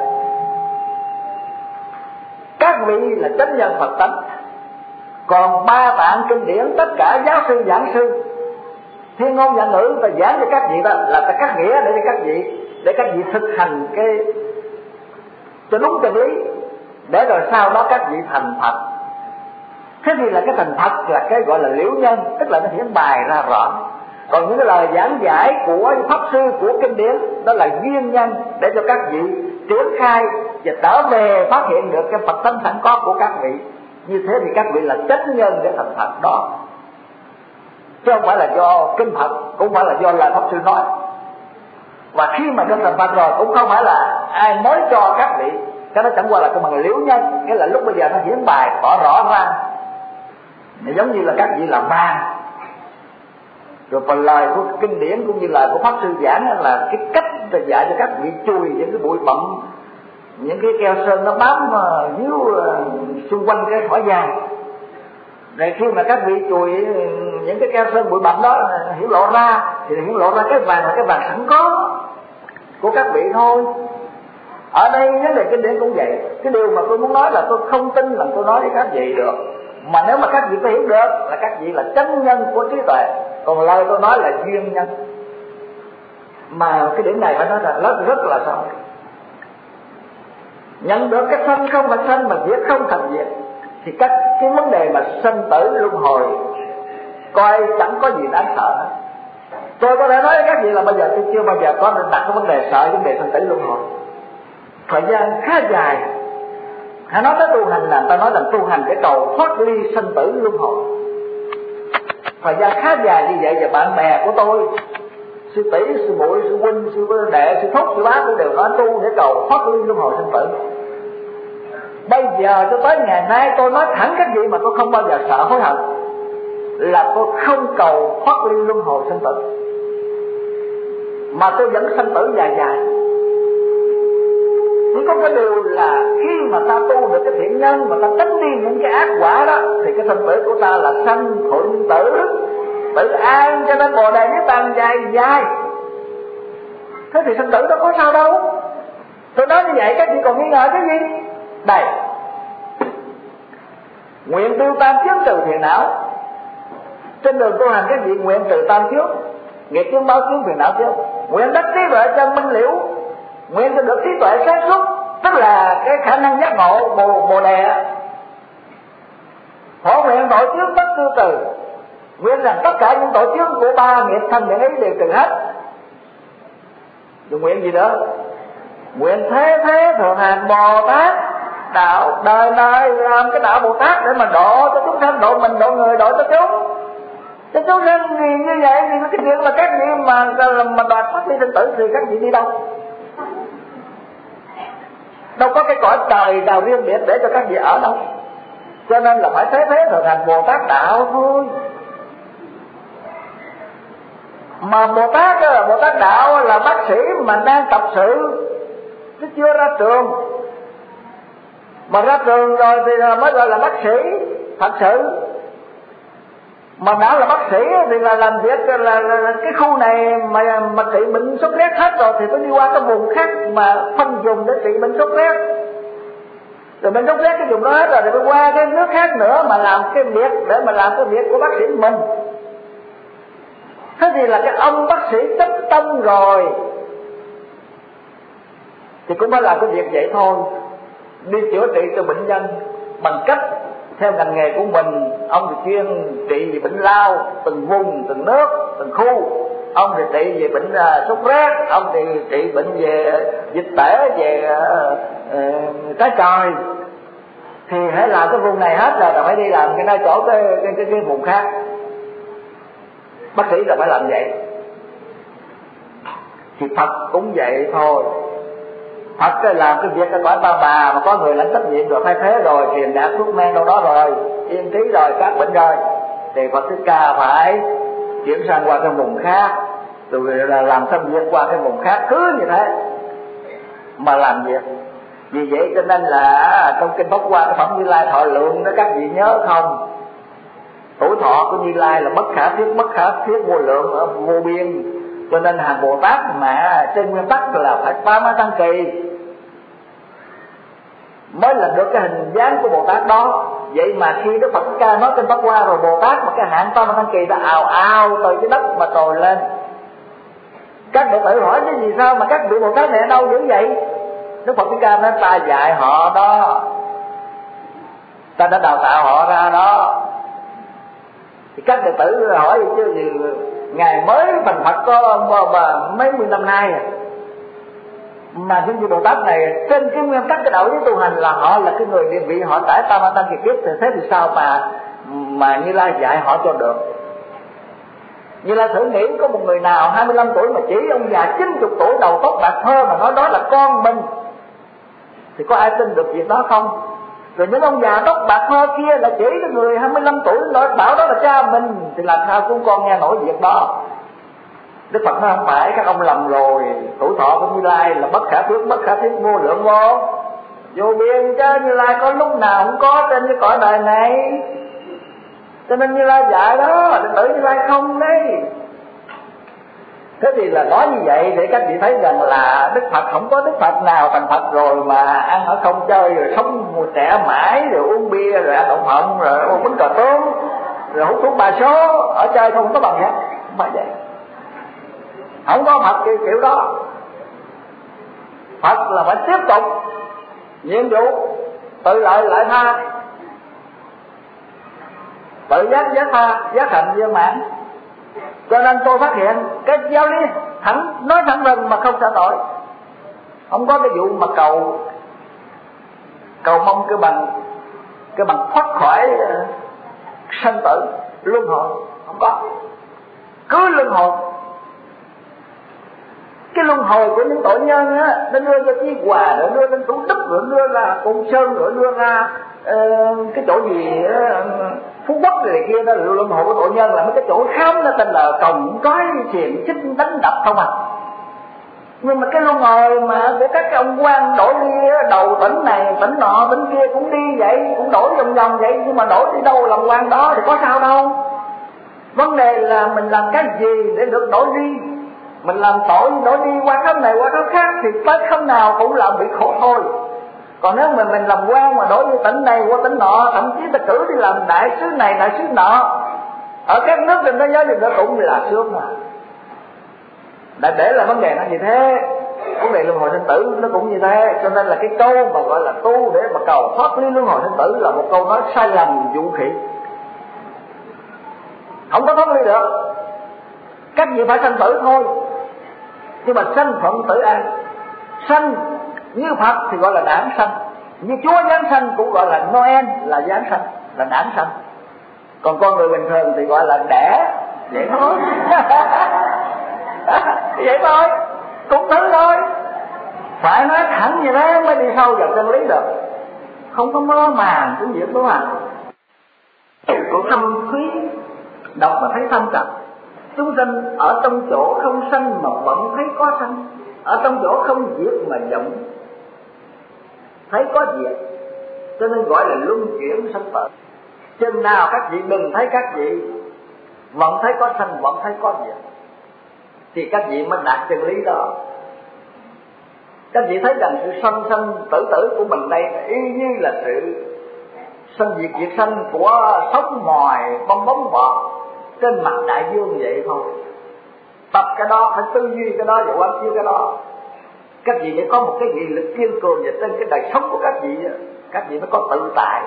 Các vị là chánh nhân Phật tánh. Còn ba tạng kinh điển tất cả giáo sư giảng sư thiên ngôn vạn ngữ ta giảng cho các vị đó là ta cắt nghĩa để cho các vị để các vị thực hành cái cho đúng chân lý, để rồi sau đó các vị thành Phật. Thế thì là cái thành Phật là cái gọi là liễu nhân, tức là nó hiển bày ra rõ. Còn những cái lời giảng giải của pháp sư của kinh điển đó là duyên nhân, để cho các vị triển khai và trở về phát hiện được cái Phật tánh sẵn có của các vị. Như thế thì các vị là chánh nhân để thành Phật đó, chứ không phải là do kinh Phật, cũng phải là do lời pháp sư nói. Và khi mà đến thành Phật rồi cũng không phải là ai nói cho các vị, cái đó chẳng qua là cái bằng liễu nhân, cái là lúc bây giờ nó hiển bài tỏ rõ ra. Giống như là các vị làm vàng, rồi phần lời của kinh điển cũng như lời của pháp sư giảng là cái cách để dạy cho các vị chùi những cái bụi bặm, những cái keo sơn nó bám dưới xung quanh cái thỏi vàng. Rồi khi mà các vị chùi những cái keo sơn bụi bặm đó hiển lộ ra, thì hiển lộ ra cái vàng là cái vàng sẵn có của các vị thôi. Ở đây vấn đề kinh điển cũng vậy. Cái điều mà tôi muốn nói là tôi không tin là tôi nói với các vị được, mà nếu mà các vị có hiểu được là các vị là chánh nhân của trí tuệ. Còn lời tôi nói là duyên nhân. Mà cái điểm này phải nói là rất, rất là sao nhận được cái sanh không thật sanh mà diệt không thật diệt, thì các cái vấn đề mà sanh tử luân hồi coi chẳng có gì đáng sợ hết. Tôi có thể nói với các vị là bây giờ tôi chưa bao giờ có đặt cái vấn đề sợ vấn đề sanh tử luân hồi. Thời gian khá dài, hãy nói tới tu hành là ta nói rằng tu hành để cầu thoát ly sanh tử luân hồi. Thời gian khá dài như vậy, và bạn bè của tôi, sư tỷ, sư muội, sư huynh, sư đệ, sư thúc, sư bá cũng đều nói tu để cầu thoát ly luân hồi sanh tử. Bây giờ cho tới ngày nay tôi nói thẳng các vị mà tôi không bao giờ sợ hối hận là tôi không cầu thoát ly luân hồi sanh tử, mà tôi vẫn sanh tử dài dài. Chỉ có cái điều là khi mà ta tu được cái thiện nhân, mà ta tránh đi những cái ác quả đó, thì cái sanh tử của ta là sanh thuận tử, tự an, cho nên bồ đề niết bàn dài dài. Thế thì sanh tử đó có sao đâu. Tôi nói như vậy các vị còn nghi ngờ cái gì? Đây, nguyện tiêu tam chướng trừ phiền não. Trên đường tu hành các vị nguyện trừ tam chướng, nghiệp chướng, báo chướng, phiền não chướng. Nguyện đắc trí tuệ chân minh liễu, nguyện cho được trí tuệ sáng suốt, tức là cái khả năng giác ngộ bồ, bồ đề. Phổ nguyện tội chướng bất tiêu trừ, nguyện rằng tất cả những tội chướng của ba nghiệp thân nguyện ấy đều trừ hết. Rồi nguyện gì nữa? Nguyện thế thế thường hành Bồ Tát đạo, đời đời làm cái đạo Bồ Tát để mà độ cho chúng sanh, độ mình, độ người, độ cho chúng. Cho chúng sanh vì như vậy thì cái chuyện là các vị mà mà đoạt thoát ly sinh tử thì các vị đi đâu? Đâu có cái cõi trời nào riêng biệt để cho các vị ở đâu. Cho nên là phải thế thế rồi thành Bồ Tát đạo thôi. Mà Bồ Tát là Bồ Tát đạo là bác sĩ mà đang tập sự chứ chưa ra trường. Mà ra trường rồi thì mới gọi là bác sĩ thật sự. Mà đã là bác sĩ thì là làm việc là, là, là cái khu này mà mà trị bệnh sốt rét hết rồi thì phải đi qua cái vùng khác mà phân dùng để trị bệnh sốt rét. Rồi bệnh sốt rét cái vùng đó hết rồi thì phải qua cái nước khác nữa mà làm cái việc để mà làm cái việc của bác sĩ mình. Thế thì là cái ông bác sĩ chấp tâm rồi thì cũng phải làm cái việc vậy thôi, đi chữa trị cho bệnh nhân bằng cách theo ngành nghề của mình. Ông thì chuyên trị về bệnh lao, từng vùng, từng nước, từng khu. Ông thì trị về bệnh uh, sốt rét, ông thì trị bệnh về dịch tễ, về uh, uh, trái trời. Thì hãy làm cái vùng này hết rồi, rồi phải đi làm cái nơi chỗ cái, cái, cái, cái vùng khác. Bác sĩ là phải làm vậy. Thì Phật cũng vậy thôi. Phật cái làm cái việc cái cõi ba bà mà có người lãnh trách nhiệm rồi thay thế rồi, truyền đạt thuốc men đâu đó rồi, yên trí rồi, các bệnh rồi, thì Phật Thích Ca phải chuyển sang qua cái vùng khác, rồi là làm xong việc qua cái vùng khác, cứ như thế mà làm việc. Vì vậy cho nên là trong kinh Pháp Hoa cái phẩm Như Lai thọ lượng đó các vị nhớ không? Tuổi thọ của Như Lai là bất khả thiết, bất khả thiết vô lượng ở vô biên. Cho nên hàng Bồ Tát mà trên nguyên tắc là phải ba ma tăng kỳ mới là được cái hình dáng của Bồ Tát đó. Vậy mà khi Đức Phật Ca nói trên Pháp Hoa rồi, Bồ Tát mà cái hạng ba ma tăng kỳ đã ào ào từ cái đất mà trồi lên. Các đệ tử hỏi chứ vì sao mà các vị Bồ Tát này ở đâu dữ vậy? Đức Phật Ca nói ta dạy họ đó, ta đã đào tạo họ ra đó. Thì các đệ tử hỏi chứ gì Ngài mới thành Phật có mấy mươi năm nay à. Mà những vị Bồ Tát này trên cái nguyên tắc cái đạo lý tu hành là họ là cái người địa vị, họ trải tam ma tăng kỳ kiếp, thì thế thì sao mà mà Như Lai dạy họ cho được? Như Lai thử nghĩ có một người nào hai mươi lăm tuổi mà chỉ ông già chín mươi tuổi đầu tóc bạc phơ mà nói đó là con mình, thì có ai tin được việc đó không? Rồi những ông già tóc bạc phơ kia là chỉ cái người hai mươi lăm tuổi nói bảo đó là cha mình, thì làm sao chúng con nghe nổi việc đó? Đức Phật nói không phải, các ông lầm rồi. Tuổi thọ của Như Lai là bất khả thuyết, bất khả thiết, vô lượng vô vô biên, chứ Như Lai có lúc nào cũng có trên cái cõi đời này. Cho nên Như Lai dạy đó, đệ tử Như Lai không đấy. Thế thì là nói như vậy để các vị thấy rằng là Đức Phật không có Đức Phật nào thành Phật rồi mà ăn ở không chơi, rồi sống trẻ mãi, rồi uống bia, rồi ăn đậu phộng, rồi uống bánh cà tướng, rồi hút thuốc ba số, ở chơi không có bằng vậy. Không phải vậy. Không có Phật kiểu, kiểu đó. Phật là phải tiếp tục nhiệm vụ tự lợi lợi tha, tự giác giác tha, giác hạnh viên mãn. Cho nên tôi phát hiện cái giáo lý thẳng nói thẳng rừng mà không sợ tội. Không có cái vụ mà cầu cầu mong cái bằng cái bằng thoát khỏi uh, sanh tử luân hồi, không có. Cứ luân hồi. Cái luân hồi của những tội nhân á, nó đưa ra Chí Hòa, rồi đưa lên Thủ Đức, rồi đưa ra Côn Sơn, rồi đưa ra uh, cái chỗ gì uh, Phú Quốc này kia, đó là luân hồi của tội nhân, là mấy cái chỗ khám nó tên là còng cói xiềng xích đánh đập không à. Nhưng mà cái luân hồi mà của các ông quan đổi đi đầu tỉnh này tỉnh nọ tỉnh kia cũng đi vậy, cũng đổi vòng vòng vậy, nhưng mà đổi đi đâu làm quan đó thì có sao đâu. Vấn đề là mình làm cái gì để được đổi đi. Mình làm tội đổi đi qua khắp này qua khắp khác thì tới khắp nào cũng là bị khổ thôi. Còn nếu mà mình làm quan mà đổi đi tỉnh này qua tỉnh nọ, thậm chí ta cử đi làm đại sứ này đại sứ nọ ở các nước trên thế giới thì nó cũng là sướng mà. Đã để là vấn đề nó như thế. Vấn đề luân hồi sinh tử nó cũng như thế. Cho nên là cái câu mà gọi là tu để mà cầu thoát ly luân hồi sinh tử là một câu nói sai lầm vũ khí, không có thoát ly được. Cách gì phải sanh tử thôi, nhưng mà sanh thuận tử an. Sanh như Phật thì gọi là đản sanh, như Chúa giáng sanh cũng gọi là Noel là giáng sanh, là đản sanh. Còn con người bình thường thì gọi là đẻ, vậy thôi. Vậy thôi, cũng thử thôi. Phải nói thẳng như thế mới đi sâu vào chân lý được. Không có mơ màng cái việc đó à. của thâm thúy, đọc mà thấy thâm trầm. Chúng sanh ở trong chỗ không sanh mà vẫn thấy có sanh, ở trong chỗ không diệt mà vọng thấy có diệt, cho nên gọi là luân chuyển sanh tử. Chừng nào các vị đừng thấy các vị vẫn thấy có sanh, vẫn thấy có diệt, thì các vị mới đạt chân lý đó. Các vị thấy rằng sự sanh sanh tử tử của mình đây y như là sự sanh diệt diệt sanh của sóng mòi bong bóng bọt trên mặt đại dương vậy thôi. Tập cái đó, phải tư duy cái đó và quán chiếu cái đó. Các vị phải có một cái nghị lực kiên cường, và trên cái đời sống của các vị, các vị mới có tự tại.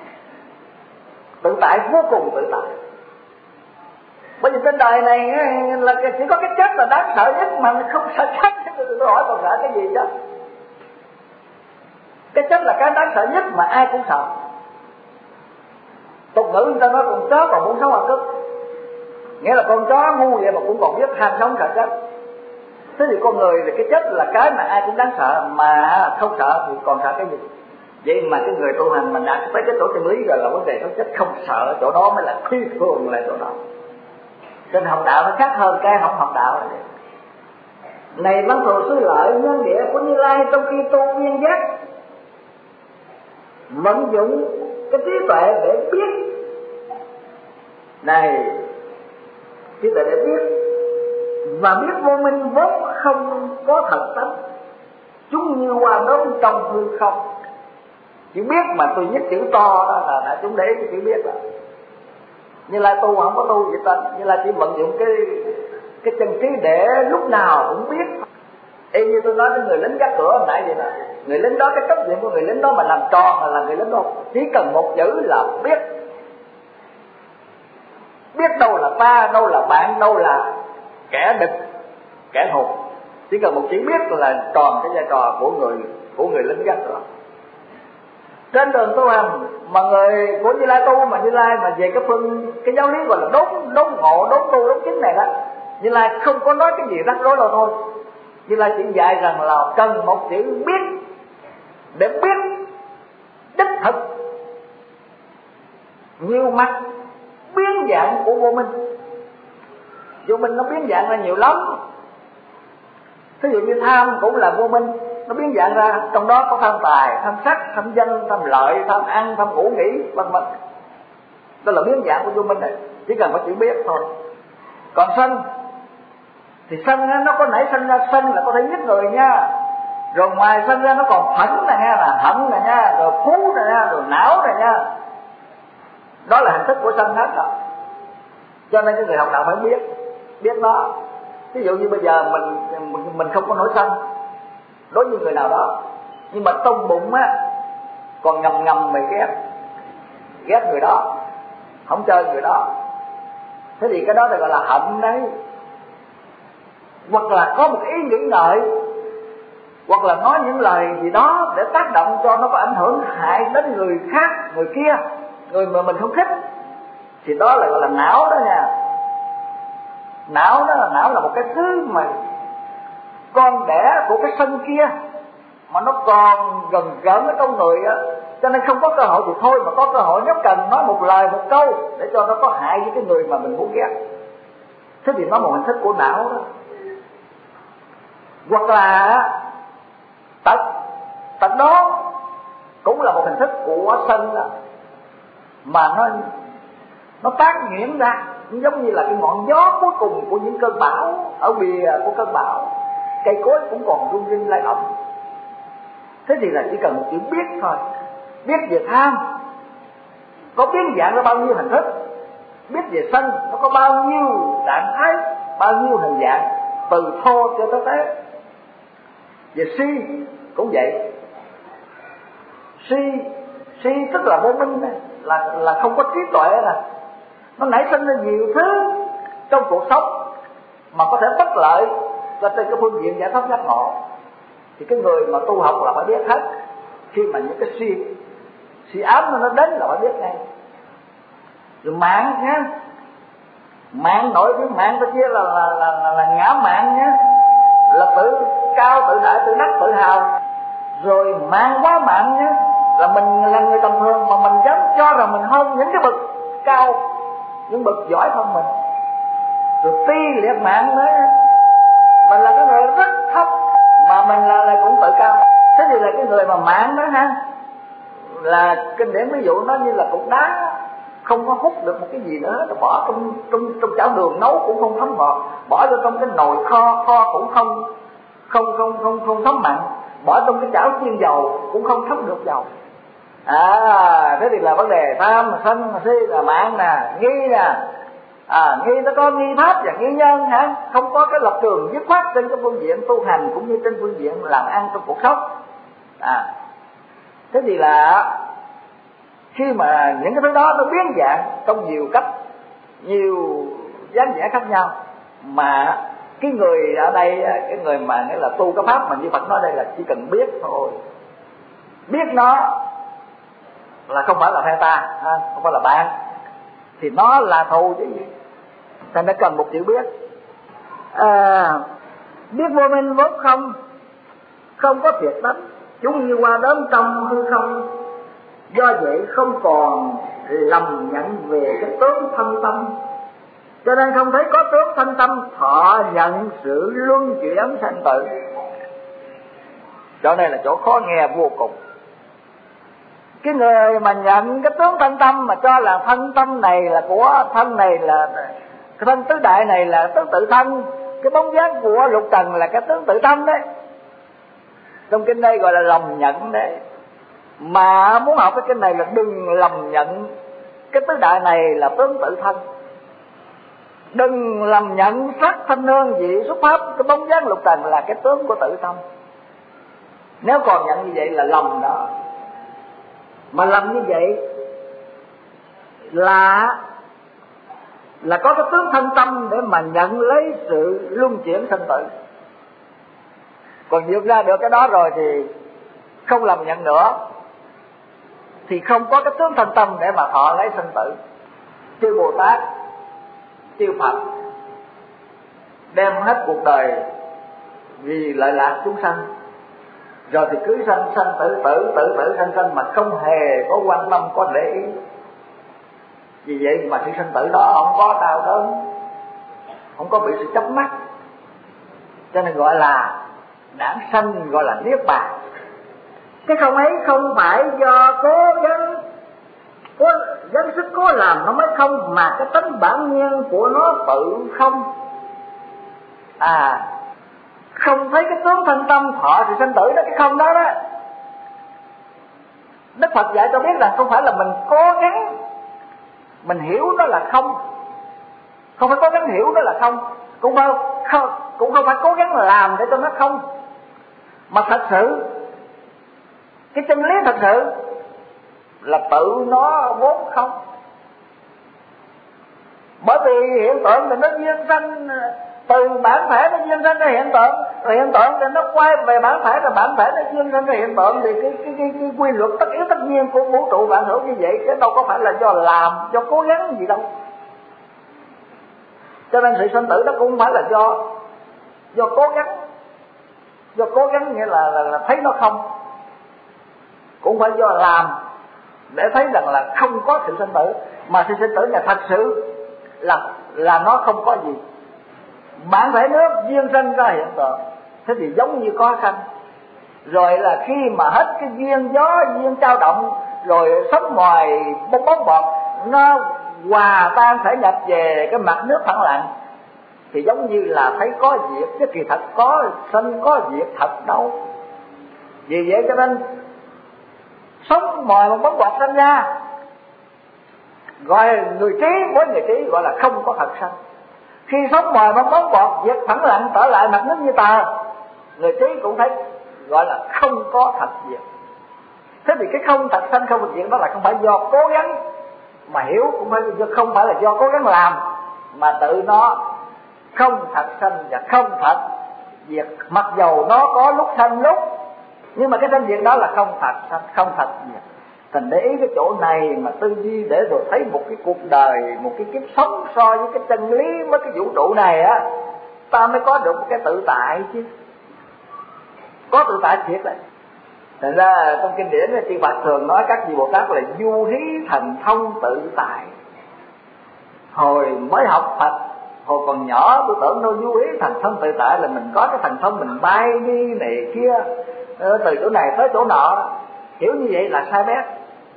Tự tại vô cùng tự tại. Bởi vì trên đời này là chỉ có cái chết là đáng sợ nhất, mà không sợ chết. Tôi hỏi còn sợ cái gì chứ? Cái chết là cái đáng sợ nhất mà ai cũng sợ. Tục ngữ người ta nói con chó còn muốn sống ở cức, nghĩa là con chó ngu vậy mà cũng còn biết ham sống sợ chết. Thế thì con người thì cái chết là cái mà ai cũng đáng sợ, mà không sợ thì còn sợ cái gì? Vậy mà cái người tu hành mình đã tới cái chỗ chân lý rồi là vấn đề sống chết không sợ, chỗ đó mới là phi thường, là chỗ đó. Trên học đạo nó khác hơn cái không học đạo này. Này văn thù sư lợi, nhân địa của Như Lai trong khi tu viên giác, vận dụng cái trí tuệ để biết. Này, trí tuệ để biết và biết vô minh vốn không có thật tánh, chúng như hoa đốm trong hư không. Chỉ biết mà tôi nhất chữ to đó là, là chúng để cái chữ biết là Như Lai tu không có tu gì tên, Như Lai chỉ vận dụng cái cái chân trí để lúc nào cũng biết. Y như tôi nói đến người lính gác cửa hồi nãy vậy đó, người lính đó, cái trách nhiệm của người lính đó mà làm tròn là, là người lính đó chỉ cần một chữ là biết. Biết đâu là ta, đâu là bạn, đâu là kẻ địch, kẻ thù. Chỉ cần một chữ biết là tròn cái vai trò của người của người lính gác cửa. Trên đường tu hành mà người của Như Lai tu, mà Như Lai mà về cái phương cái giáo lý gọi là đốn đốn ngộ, đốn tu, đốn chứng này đó, Như Lai không có nói cái gì rắc rối đâu thôi. Như Lai chỉ dạy rằng là cần một chữ biết để biết đích thực nhiều mặt biến dạng của vô minh. Vô minh nó biến dạng ra nhiều lắm. Ví dụ như tham cũng là vô minh, nó biến dạng ra, trong đó có tham tài, tham sắc, tham danh, tham lợi, tham ăn, tham ngủ nghỉ, vân vân. Đó là biến dạng của vô minh này, chỉ cần có chữ biết thôi. Còn sân thì sân nó có nảy sanh ra, sân là có thể giết người nha. Rồi ngoài sân ra nó còn phẫn nè nha, là hận nè nha, rồi phú nè nha, rồi não nè nha. Đó là hình thức của sân hết rồi. Cho nên cái người học đạo phải biết, biết nó. Ví dụ như bây giờ mình mình không có nổi sân đối với người nào đó, nhưng mà trong bụng á còn ngầm ngầm mày ghét, ghét người đó, không chơi người đó. Thế thì cái đó được gọi là hận đấy. Hoặc là có một ý nghĩ ngợi, hoặc là nói những lời gì đó để tác động cho nó có ảnh hưởng hại đến người khác, người kia, người mà mình không thích, thì đó là gọi là não đó nha. Não đó là não là một cái thứ mà con đẻ của cái sân kia, mà nó còn gần gỡn ở trong người á, cho nên không có cơ hội thì thôi, mà có cơ hội nếu cần nói một lời một câu để cho nó có hại với cái người mà mình muốn ghét, thế thì nó một hình thức của não đó. Hoặc là tật, tật đó cũng là một hình thức của sân đó, mà nó nó tác nghiễm ra giống như là cái ngọn gió cuối cùng của những cơn bão, ở bìa của cơn bão cây cối cũng còn rung rinh lay động. Thế thì là chỉ cần một chữ biết thôi. Biết về tham có biến dạng ra bao nhiêu hình thức, biết về sân nó có bao nhiêu trạng thái, bao nhiêu hình dạng, từ thô cho tới tế. Về si cũng vậy. Si si tức là vô minh này, là là không có trí tuệ nè. Nó nảy sinh ra nhiều thứ trong cuộc sống mà có thể bất lợi cho trên cái phương diện giải thoát giác ngộ. Thì cái người mà tu học là phải biết hết. Khi mà những cái si si ám nó đến là phải biết ngay. Rồi mạng nhá, mạng nổi tiếng mạng ta chia là là, là, là, là ngã mạng nhá, là tự cao, tự đại, tự đắc, tự hào. Rồi mạng quá mạng nhá, là mình là người tầm thường mà mình dám cho rằng mình hơn những cái bậc cao, những bậc giỏi hơn mình, rồi ti liệt mạng nữa. Mình là cái người rất thấp mà mình là, là cũng tự cao. Thế thì là cái người mà mạng đó ha, là kinh điển ví dụ nó như là cục đá không có hút được một cái gì nữa, nó bỏ trong trong trong chảo đường nấu cũng không thấm ngọt, bỏ vô trong cái nồi kho kho cũng không không không không không thấm mặn, bỏ trong cái chảo chiên dầu cũng không thấm được dầu. À, thế thì là vấn đề tham sân si là mạng nè, nghi nè. À, nghi nó có nghi pháp và nghi nhân hả, không có cái lập trường dứt khoát trên cái phương diện tu hành cũng như trên phương diện làm ăn trong cuộc sống. À, thế thì là khi mà những cái thứ đó nó biến dạng trong nhiều cách, nhiều dáng vẻ khác nhau, mà cái người ở đây, cái người mà nghĩa là tu cái pháp mà như Phật nói đây là chỉ cần biết thôi, biết nó là không phải là phe ta, không phải là bạn, thì nó là thù chứ gì. Thành nó cần một chữ biết. À, biết vô minh vốn không, không có thiệt tánh, chúng như qua đốm trong hư không. Do vậy không còn lầm nhận về cái tướng thân tâm, cho nên không thấy có tướng thân tâm thọ nhận sự luân chuyển sanh tử. Chỗ này là chỗ khó nghe vô cùng. Cái người mà nhận cái tướng thân tâm mà cho là thân tâm này là của thân này, là cái thân tứ đại này là tướng tự thân, cái bóng dáng của lục trần là cái tướng tự tâm đấy. Trong kinh đây gọi là lầm nhận đấy. Mà muốn học cái kinh này là đừng lầm nhận cái tứ đại này là tướng tự thân, đừng lầm nhận sắc thanh hương vị xuất pháp cái bóng dáng lục trần là cái tướng của tự tâm. Nếu còn nhận như vậy là lầm đó. Mà lầm như vậy là là có cái tướng thân tâm để mà nhận lấy sự luân chuyển sanh tử. Còn vượt ra được cái đó rồi thì không làm nhận nữa, thì không có cái tướng thân tâm để mà thọ lấy sanh tử. Chư Bồ Tát, chư Phật đem hết cuộc đời vì lợi lạc chúng sanh, rồi thì cứ sanh sanh tử tử tử tử sanh sanh mà không hề có quan tâm, có để ý. Vì vậy mà sự sanh tử đó không có đau đớn, không có bị sự chấp mắc, cho nên gọi là đản sanh, gọi là niết bàn. Cái không ấy không phải do cố gắng, cố gắng sức cố làm nó mới không, mà cái tính bản nhiên của nó tự không. À, không thấy cái tướng thân tâm thọ sự sanh tử đó, cái không đó đó. Đức Phật dạy cho biết rằng không phải là mình cố gắng mình hiểu nó là không, không phải cố gắng hiểu nó là không, cũng không, không cũng không phải cố gắng làm để cho nó không, mà thật sự cái chân lý thật sự là tự nó vốn không. Bởi vì hiện tượng thì nó duyên sanh, từ bản thể nó duyên sanh ra hiện tượng, rồi hiện tượng thì nó quay về bản thể, rồi bản thể nó duyên sanh ra hiện tượng, thì cái cái cái, cái quy luật tất yếu tất nhiên của vũ trụ vạn hữu như vậy, chứ đâu có phải là do làm, do cố gắng gì đâu. Cho nên sự sanh tử đó cũng không phải là do do cố gắng, do cố gắng nghĩa là, là, là thấy nó không, cũng phải do làm để thấy rằng là không có sự sanh tử, mà sự sanh tử là thật sự là là nó không có gì. Bản thể nước duyên sanh ra hiện tượng, thế thì giống như có sanh, rồi là khi mà hết cái duyên gió duyên dao động, rồi sống ngoài bong bóng bọt, nó hòa tan thể nhập về cái mặt nước phẳng lặng, thì giống như là thấy có diệt, chứ kỳ thật có sanh có diệt thật đâu. Vì vậy cho nên sống ngoài một bóng bọt sanh ra, gọi người trí với người trí gọi là không có thật sanh. Khi sống ngoài một bóng bọt diệt phẳng lặng trở lại mặt nước như tờ, người trí cũng thấy gọi là không có thật diệt. Thế thì cái không thật sanh không thật diệt đó là không phải do cố gắng mà hiểu, cũng phải do không phải là do cố gắng làm, mà tự nó không thật sanh và không thật diệt. Mặc dầu nó có lúc sanh lúc, nhưng mà cái sanh diệt đó là không thật sanh, không thật diệt. Thành để ý cái chỗ này mà tư duy để rồi thấy một cái cuộc đời, một cái kiếp sống so với cái chân lý với cái vũ trụ này á, ta mới có được một cái tự tại chứ. Có tự tại thiệt đấy. Thành ra trong kinh điển chư Phật thường nói các vị Bồ Tát là du hí thần thông tự tại. hồi mới học Phật, hồi còn nhỏ tôi tưởng đâu vô ý thần thông tự tại là mình có cái thần thông mình bay đi này kia từ chỗ này tới chỗ nọ, hiểu như vậy là sai bét.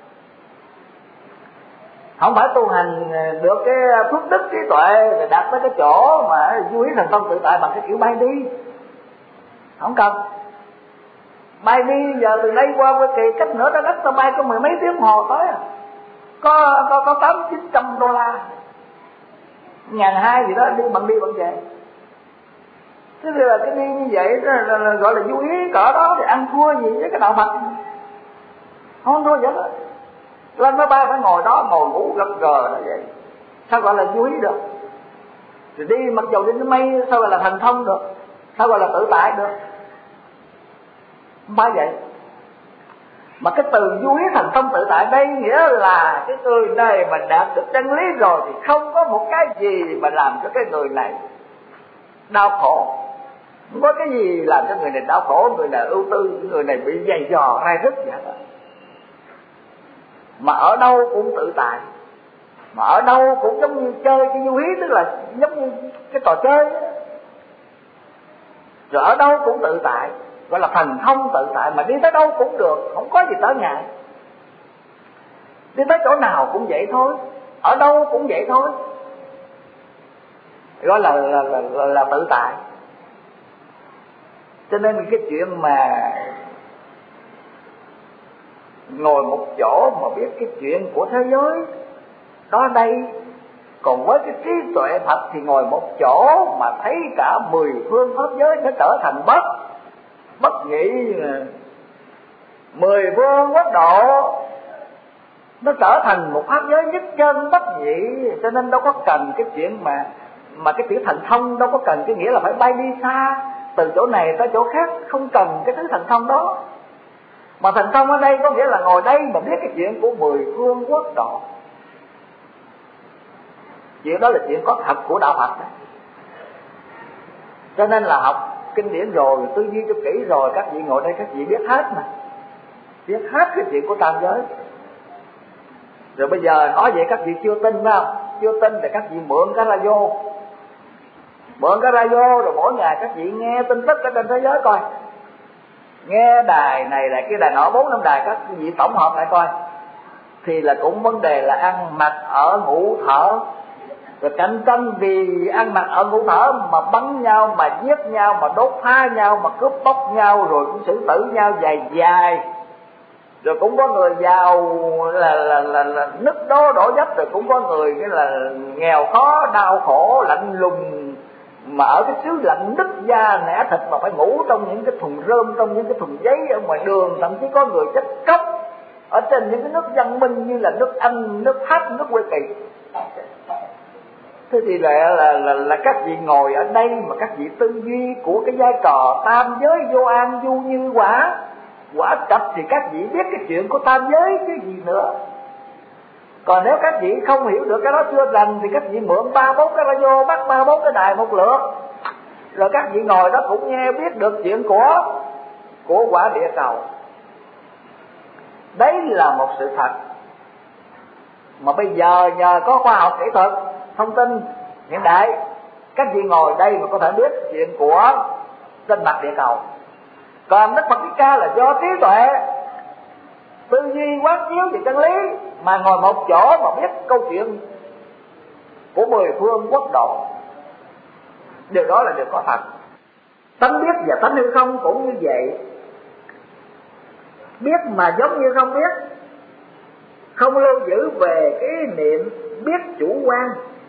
Không phải tu hành được cái phước đức trí tuệ để đạt tới cái chỗ mà vô ý thần thông tự tại bằng cái kiểu bay đi, không cần. Bay đi giờ từ đây qua cái kỳ cách nữa trái đất ta bay có mười mấy tiếng đồng hồ tới à, có có có tám chín trăm đô la, ngàn hai gì đó đi bằng đi bằng về. Thế thì là cái đi như vậy đó là, là, là gọi là vô ý cỡ đó thì ăn thua gì với cái đạo Phật? Không thua vậy đó. Lên máy bay phải ngồi đó ngồi ngủ gật gờ là vậy, sao gọi là vô ý được? Rồi đi mặc dầu đi đến mây sao gọi là thành thông được? Sao gọi là tự tại được? Không phải vậy. Mà cái từ vô ý thành thông tự tại đây nghĩa là cái người này mà đạt được chân lý rồi thì không có một cái gì mà làm cho cái người này đau khổ, không có cái gì làm cho người này đau khổ, người này ưu tư, người này bị dày dò rai rứt vậy đó. Mà ở đâu cũng tự tại, mà ở đâu cũng giống như chơi cái vô ý, tức là giống như cái trò chơi đó. Rồi ở đâu cũng tự tại, gọi là thần thông tự tại, mà đi tới đâu cũng được, không có gì trở ngại. Đi tới chỗ nào cũng vậy thôi, ở đâu cũng vậy thôi, gọi là là, là, là, là tự tại. Cho nên cái chuyện mà ngồi một chỗ mà biết cái chuyện của thế giới đó đây, còn với cái trí tuệ Phật thì ngồi một chỗ mà thấy cả mười phương pháp giới nó trở thành bất bất nhị, mười phương quốc độ nó trở thành một pháp giới nhất chân bất nhị. Cho nên đâu có cần cái chuyện mà mà cái tiểu thần thông, đâu có cần cái nghĩa là phải bay đi xa từ chỗ này tới chỗ khác, không cần cái thứ thần thông đó. Mà thần thông ở đây có nghĩa là ngồi đây mà biết cái chuyện của mười phương quốc độ. Chuyện đó là chuyện có thật của đạo Phật đó. Cho nên là học kinh điển rồi, tư duy cho kỹ rồi, các vị ngồi đây các vị biết hết mà, biết hết cái chuyện của tam giới. Rồi bây giờ nói vậy các vị chưa tin phải không? Chưa tin thì các vị mượn cái radio, mượn cái radio rồi mỗi ngày các vị nghe tin tức ở trên thế giới coi, nghe đài này là cái đài nọ, bốn năm đài, các vị tổng hợp lại coi, thì là cũng vấn đề là ăn mặc ở ngủ thở, rồi cạnh tranh vì ăn mặc ở ngũ thở mà bắn nhau, mà giết nhau, mà đốt phá nhau, mà cướp bóc nhau, rồi cũng xử tử nhau dài dài. Rồi cũng có người giàu là là là, là nứt đố đổ dấp, rồi cũng có người cái là nghèo khó đau khổ lạnh lùng, mà ở cái xứ lạnh nứt da nẻ thịt mà phải ngủ trong những cái thùng rơm, trong những cái thùng giấy ở ngoài đường, thậm chí có người chết cốc ở trên những cái nước văn minh như là nước Anh, nước Pháp, nước Hoa Kỳ. Thế thì là, là, là, là các vị ngồi ở đây mà các vị tư duy của cái vai trò tam giới vô an du như quả quả trạch thì các vị biết cái chuyện của tam giới cái gì nữa. Còn nếu các vị không hiểu được cái đó chưa rành thì các vị mượn ba bốn cái radio, bắt ba bốn cái đài một lượt, rồi các vị ngồi đó cũng nghe biết được chuyện của của quả địa cầu. Đấy là một sự thật mà bây giờ nhờ có khoa học kỹ thuật thông tin hiện đại, các vị ngồi đây mà có thể biết chuyện của trên mặt địa cầu. Còn Đức Phật Thích Ca là do trí tuệ tư duy quán chiếu về chân lý mà ngồi một chỗ mà biết câu chuyện của mười phương quốc độ. Điều đó là điều có thật. Tánh biết và tánh hư không cũng như vậy. Biết mà giống như không biết, không lưu giữ về cái niệm biết chủ quan.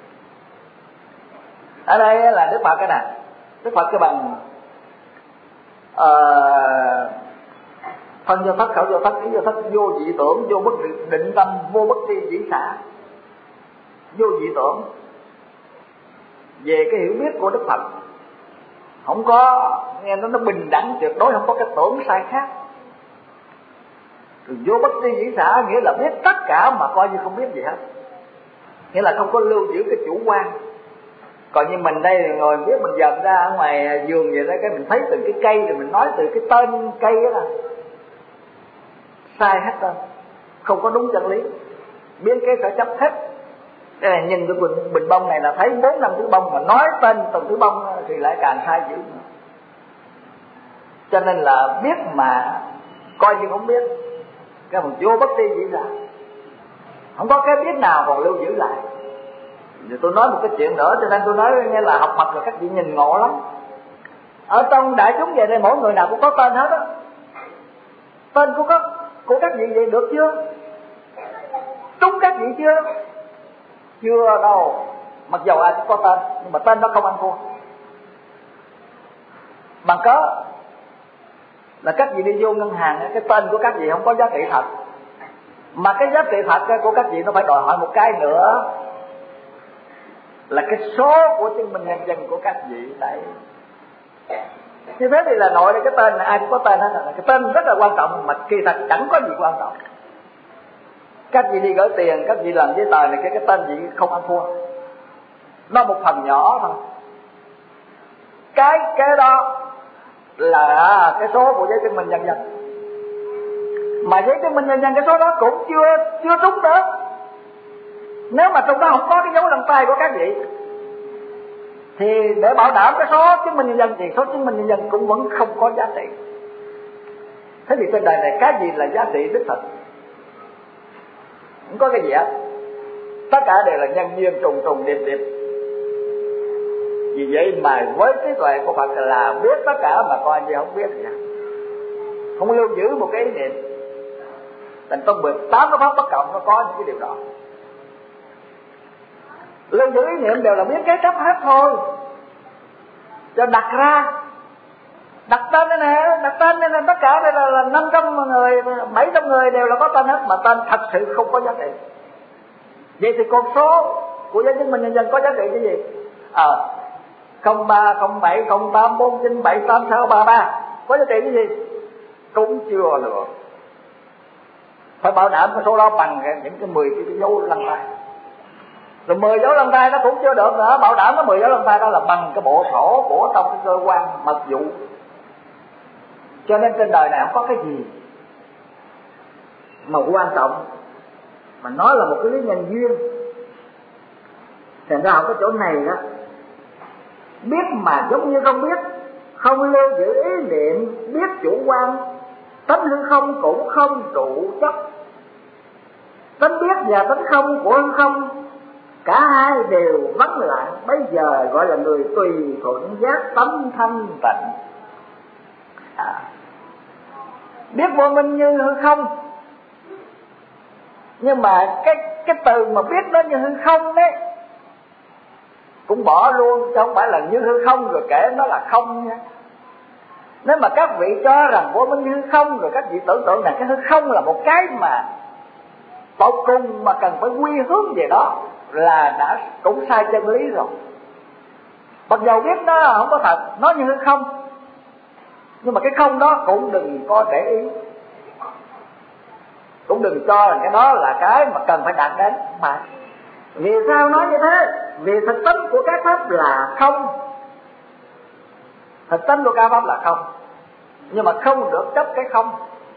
Ở đây là Đức Phật cái này, Đức Phật cái bằng uh, thân vô thất, khẩu vô thất, ý vô thất, vô dị tưởng, vô bất định tâm, vô bất tri dĩ xả, vô dị tưởng. Về cái hiểu biết của Đức Phật không có, nghe nó nó bình đẳng tuyệt đối, không có cái tưởng sai khác. Rồi vô bất tri dĩ xả nghĩa là biết tất cả mà coi như không biết gì hết, nghĩa là không có lưu giữ cái chủ quan. Còn như mình đây thì ngồi biết mình dần ra ở ngoài vườn vậy đó, cái mình thấy từ cái cây rồi mình nói từ cái tên cây đó là sai hết rồi, không có đúng chân lý, biến cái sở chấp hết. Cái này nhìn cái bình, bình bông này là thấy bốn năm thứ bông, mà nói tên từng thứ bông thì lại càng sai dữ. Cho nên là biết mà coi như không biết, cái mình vô bất tri gì ra, không có cái biết nào còn lưu giữ lại. Giờ tôi nói một cái chuyện nữa, cho nên tôi nói nghe là học Phật là các vị nhìn ngộ lắm. Ở trong đại chúng về đây mỗi người nào cũng có tên hết á. Tên của các của các vị vậy được chưa? Trúng các vị chưa? Chưa đâu. Mặc dầu ai cũng có tên, nhưng mà tên nó không ăn thua. Bằng cớ là các vị đi vô ngân hàng, cái tên của các vị không có giá trị thật, mà cái giá trị thật của các vị nó phải đòi hỏi một cái nữa, là cái số của chứng minh nhân dân của các vị đấy. Như thế thì là nội đây, cái tên là ai cũng có tên hết, là cái tên rất là quan trọng, mà kỳ thật chẳng có gì quan trọng. Các vị đi gửi tiền, các vị làm giấy tờ này, cái, cái tên vị không ăn thua, nó một phần nhỏ thôi. Cái cái đó là cái số của giấy chứng minh nhân dân, mà giấy chứng minh nhân dân cái số đó cũng chưa chưa trúng nữa. Nếu mà trong đó không có cái dấu lần tay của các vị, thì để bảo đảm cái số chứng minh nhân dân thì số chứng minh nhân dân cũng vẫn không có giá trị. Thế thì trên đời này cái gì là giá trị đích thực? Không có cái gì hết. Tất cả đều là nhân duyên trùng trùng điệp điệp. Vì vậy mà với trí tuệ của Phật là biết tất cả mà coi như không biết gì, không lưu giữ một cái ý niệm. Thành trong mười tám cái pháp bất cộng nó có những cái điều đó. Lưu giữ ý niệm đều là biết cái chấp hết thôi. Cho đặt ra, đặt tên đây nè, đặt tên đây nè, tất cả đây là, là năm trăm người, bảy trăm người đều là có tên hết, mà tên thật sự không có giá trị. Vậy thì con số của giấy chứng minh nhân dân có giá trị cái gì? Ờ à, không ba không bảy không tám bốn chín bảy tám sáu ba ba có giá trị cái gì? Cũng chưa được. Phải bảo đảm cái số đó bằng những cái mười cái dấu lăn tay. Rồi mười dấu lăn tay nó cũng chưa được nữa, bảo đảm cái mười dấu lăn tay đó là bằng cái bộ sổ của trong cái cơ quan mật vụ. Cho nên trên đời này không có cái gì mà quan trọng, mà nó là một cái lý nhân duyên. Thành ra học cái chỗ này đó, biết mà giống như không biết, không lưu giữ ý niệm, biết chủ quan, tánh hư không cũng không trụ chấp. Tánh biết và tánh không của hư không, cả hai đều vắng lặng, bây giờ gọi là người tùy thuận giác tánh thanh tịnh. À, biết vô minh như hư không, nhưng mà cái cái từ mà biết nó như hư không đấy cũng bỏ luôn, chứ không phải là như hư không rồi kể nó là không nha. Nếu mà các vị cho rằng vô minh như hư không, rồi các vị tưởng tượng là cái hư không là một cái mà tột cùng mà cần phải quy hướng về đó, là đã cũng sai chân lý rồi. Mặc dầu biết nó không có thật, nó như hư không, nhưng mà cái không đó cũng đừng có để ý, cũng đừng cho là cái đó là cái mà cần phải đạt đến. Mà vì sao nói như thế? Vì thực tính của các pháp là không, thực tính của các pháp là không, nhưng mà không được chấp cái không.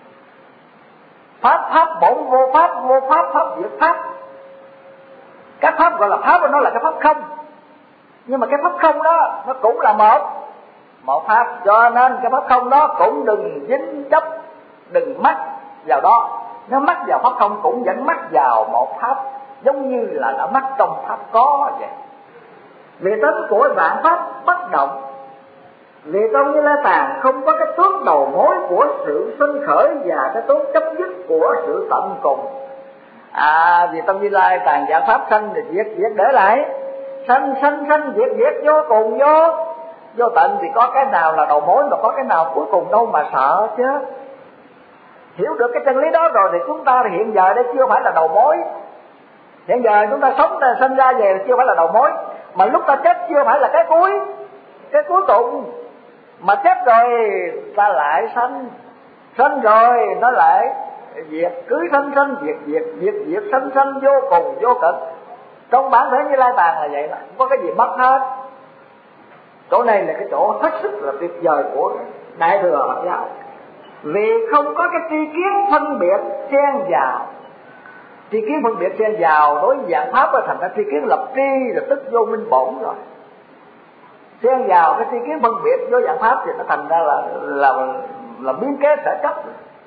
Pháp pháp bổn vô pháp, vô pháp pháp diệt pháp. Các pháp gọi là pháp, nó là cái pháp không, nhưng mà cái pháp không đó nó cũng là một một pháp. Cho nên cái pháp không đó cũng đừng dính chấp, đừng mắc vào đó. Nếu mắc vào pháp không cũng vẫn mắc vào một pháp, giống như là đã mắc trong pháp có vậy. Vì tính của vạn pháp bất động, vì trong Như Lai Tạng không có cái thước đầu mối của sự sinh khởi và cái thước chấm dứt của sự tận cùng. À, vì trong Như Lai Tạng vạn pháp sanh thì diệt diệt để lại, sanh sanh sanh diệt diệt vô cùng vô vô tận, thì có cái nào là đầu mối mà có cái nào cuối cùng đâu mà sợ chứ. Hiểu được cái chân lý đó rồi thì chúng ta hiện giờ đây chưa phải là đầu mối. Hiện giờ chúng ta sống ta sinh ra về chưa phải là đầu mối, mà lúc ta chết chưa phải là cái cuối, cái cuối cùng. Mà chết rồi ta lại sanh, sanh rồi nó lại diệt, cứ sanh sanh diệt diệt diệt diệt sanh sanh vô cùng vô cực. Trong bản thể Như Lai Tạng là vậy đó, không có cái gì mất hết. Chỗ này là cái chỗ hết sức là tuyệt vời của Đại thừa Phật giáo, vì không có cái tri kiến phân biệt xen vào, tri kiến phân biệt xen vào đối dạng pháp rồi thành ra tri kiến lập tri rồi tức vô minh bổn rồi. Xen vào cái tri kiến phân biệt đối dạng pháp thì nó thành ra là là là biến kế sở chấp.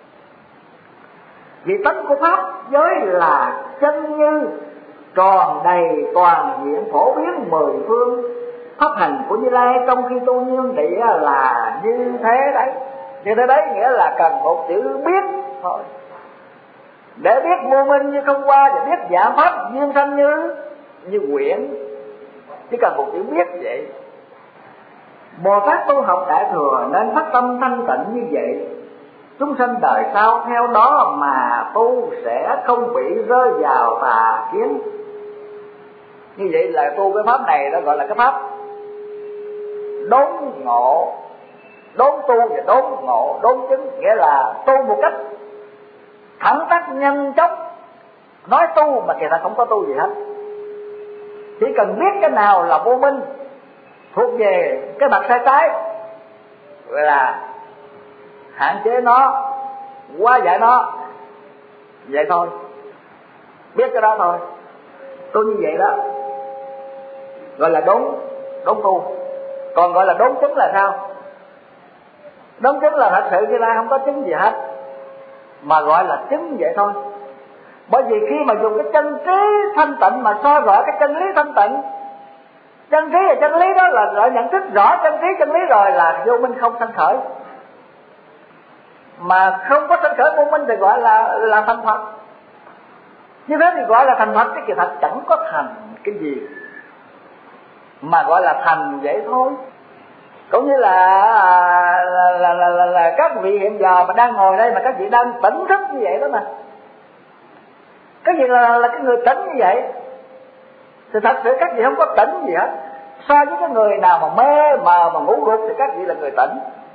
Vì tánh của pháp giới là chân như, tròn đầy toàn diện phổ biến mười phương. Pháp hành của Như Lai trong khi tu nhiên địa là như thế đấy. Như thế đấy nghĩa là cần một chữ biết thôi. Để biết vô minh như không qua và biết giả pháp duyên sanh như như quyển, chỉ cần một chữ biết vậy. Bồ Tát tu học Đại Thừa nên phát tâm thanh tịnh như vậy. Chúng sanh đời sau theo đó mà tu sẽ không bị rơi vào tà kiến. Như vậy là tu cái pháp này đó gọi là cái pháp đốn ngộ. Đốn tu và đốn ngộ, đốn chứng nghĩa là tu một cách thẳng tắc nhanh chóng. Nói tu mà kỳ thật không có tu gì hết. Chỉ cần biết cái nào là vô minh thuộc về cái mặt sai trái, gọi là hạn chế nó, hóa giải nó, vậy thôi. Biết cái đó thôi, tu như vậy đó gọi là đốn đốn tu. Còn gọi là đốn chứng là sao? Đốn chứng là thật sự Như Lai không có chứng gì hết, mà gọi là chứng vậy thôi. Bởi vì khi mà dùng cái chân trí thanh tịnh mà soi rõ cái chân lý thanh tịnh, chân trí và chân lý đó là gọi nhận thức rõ chân trí chân lý rồi là vô minh không sanh khởi. Mà không có sanh khởi vô minh thì gọi là là thành Phật. Như thế thì gọi là thành Phật, chứ kỳ thật chẳng có thành cái gì, mà gọi là thành vậy thôi. Cũng như là là, là, là, là, là các vị hiện giờ mà đang ngồi đây mà các vị đang tỉnh thức như vậy đó mà. Cái gì là, là cái người tỉnh như vậy? Thì thật sự các vị không có tỉnh gì hết. So với cái người nào mà mê mà, mà ngủ gục thì các vị là người tỉnh.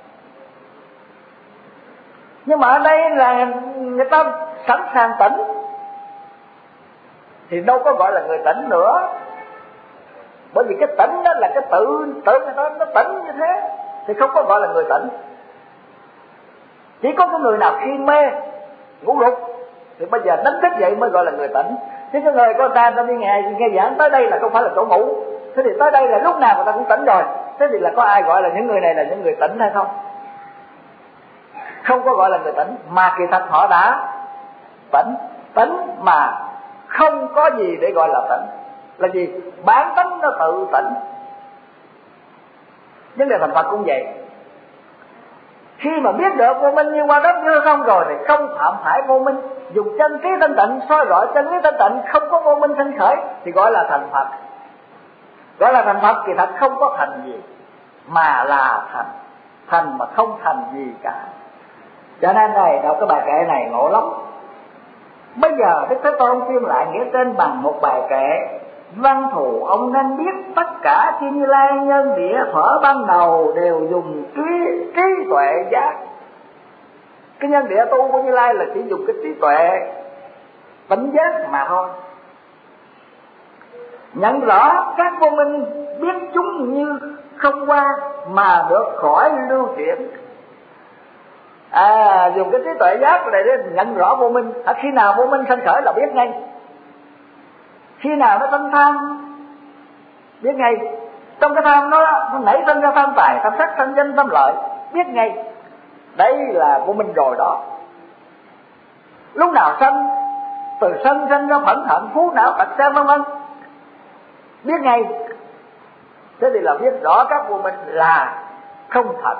Nhưng mà ở đây là người ta sẵn sàng tỉnh thì đâu có gọi là người tỉnh nữa. Bởi vì cái tỉnh đó là cái tự tự người ta nó tỉnh như thế thì không có gọi là người tỉnh. Chỉ có cái người nào khi mê ngủ gục thì bây giờ đánh thức dậy mới gọi là người tỉnh. Chứ cái người con ta ta đi nghe nghe giảng tới đây là không phải là chỗ ngủ. Thế thì tới đây là lúc nào người ta cũng tỉnh rồi. Thế thì là có ai gọi là những người này là những người tỉnh hay không? Không có gọi là người tỉnh, mà kỳ thật họ đã tỉnh. Tỉnh mà không có gì để gọi là tỉnh. Là gì? Bản tánh nó tự tỉnh. Vấn đề thành Phật cũng vậy. Khi mà biết được vô minh như qua đất như không rồi thì không phạm phải vô minh. Dùng chân trí thanh tịnh soi rọi chân lý thanh tịnh, không có vô minh sinh khởi thì gọi là thành Phật. Gọi là thành Phật thì thật không có thành gì, mà là thành. Thành mà không thành gì cả. Cho nên này đọc cái bài kệ này ngộ lắm. Bây giờ Đức Thế Tôn phiên lại nghĩa trên bằng một bài kệ. Văn thù ông nên biết tất cả chư Như Lai nhân địa thuở ban đầu đều dùng trí, trí tuệ giác. Cái nhân địa tu của Như Lai là chỉ dùng cái trí tuệ tỉnh giác mà thôi. Nhận rõ các vô minh, biết chúng như không qua mà được khỏi lưu chuyển. À, dùng cái trí tuệ giác này để nhận rõ vô minh. À, khi nào vô minh sanh khởi là biết ngay. Khi nào nó sanh tham biết ngay. Trong cái tham nó, nó nảy sinh ra tham tài, tham sắc, tham danh, tham lợi, biết ngay. Đấy là vô minh rồi đó. Lúc nào sanh, từ sanh sanh ra phẫn hận, phú não, tật xe vân vân, biết ngay. Thế thì là biết rõ các vô minh là không thật.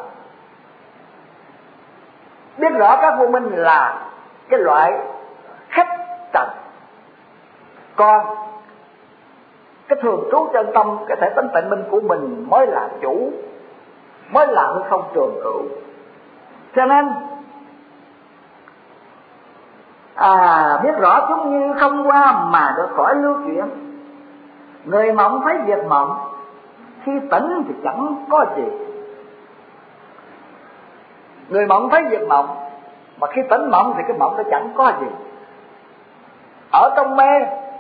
Biết rõ các vô minh là cái loại khách trần. Còn cái thường trú chân tâm, cái thể tánh tịnh minh của mình mới là chủ, mới là hư không trường cửu. Cho nên à, biết rõ chúng như không qua mà được khỏi lưu chuyển. Người mộng thấy việc mộng, khi tỉnh thì chẳng có gì. Người mộng thấy việc mộng, mà khi tỉnh mộng thì cái mộng nó chẳng có gì. Ở trong mê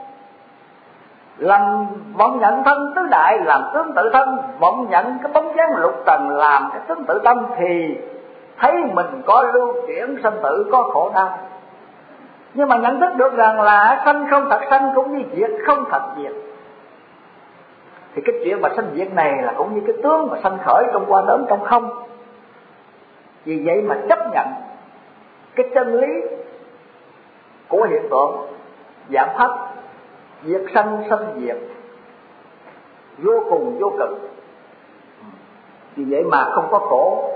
làm vọng nhận thân tứ đại, làm tướng tự thân, vọng nhận cái bóng dáng lục trần làm cái tướng tự tâm, thì thấy mình có lưu chuyển sanh tử, có khổ đau. Nhưng mà nhận thức được rằng là sanh không thật sanh cũng như diệt không thật diệt, thì cái chuyện mà sanh diệt này là cũng như cái tướng mà sanh khởi trong qua đớn trong không. Vì vậy mà chấp nhận cái chân lý của hiện tượng giảm thấp, diệt sanh sanh diệt, vô cùng vô cực. Vì vậy mà không có khổ.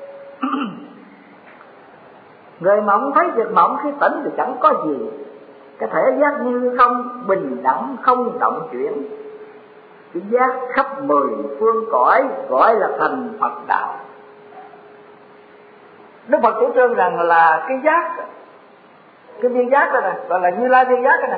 Người mộng thấy việc mộng, khi tỉnh thì chẳng có gì, cái thể giác như không, bình đẳng không động chuyển. Cái giác khắp mười phương cõi gọi là thành Phật đạo. Đức Phật chủ trương rằng là cái giác, cái viên giác đó nè, gọi là Như Lai viên giác đó nè,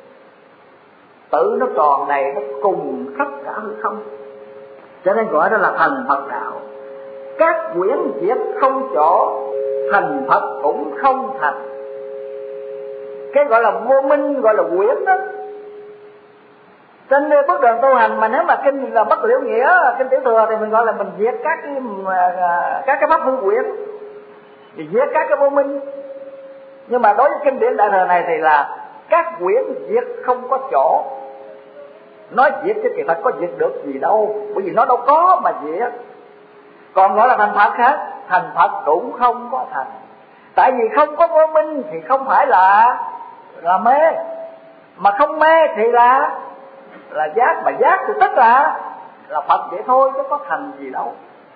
tự nó tròn đầy, nó cùng khắp cả hư không, cho nên gọi đó là thành Phật đạo. Các quyển diệt không chỗ, thành Phật cũng không thành. Cái gọi là vô minh gọi là quyển đó. Trên bước đường tu hành mà nếu mà kinh là bất liễu nghĩa, kinh tiểu thừa, thì mình gọi là mình diệt các cái các cái pháp hư quyển, thì diệt các cái vô minh. Nhưng mà đối với kinh điển đại thừa này thì là các quyển diệt không có chỗ. Nói diệt chứ kỳ thật có diệt được gì đâu, bởi vì nó đâu có mà diệt. Còn gọi là thành Phật khác, thành Phật cũng không có thành. Tại vì không có vô minh thì không phải là là mê, mà không mê thì là là giác, mà giác thì tức là là Phật vậy thôi, chứ có thành gì đâu.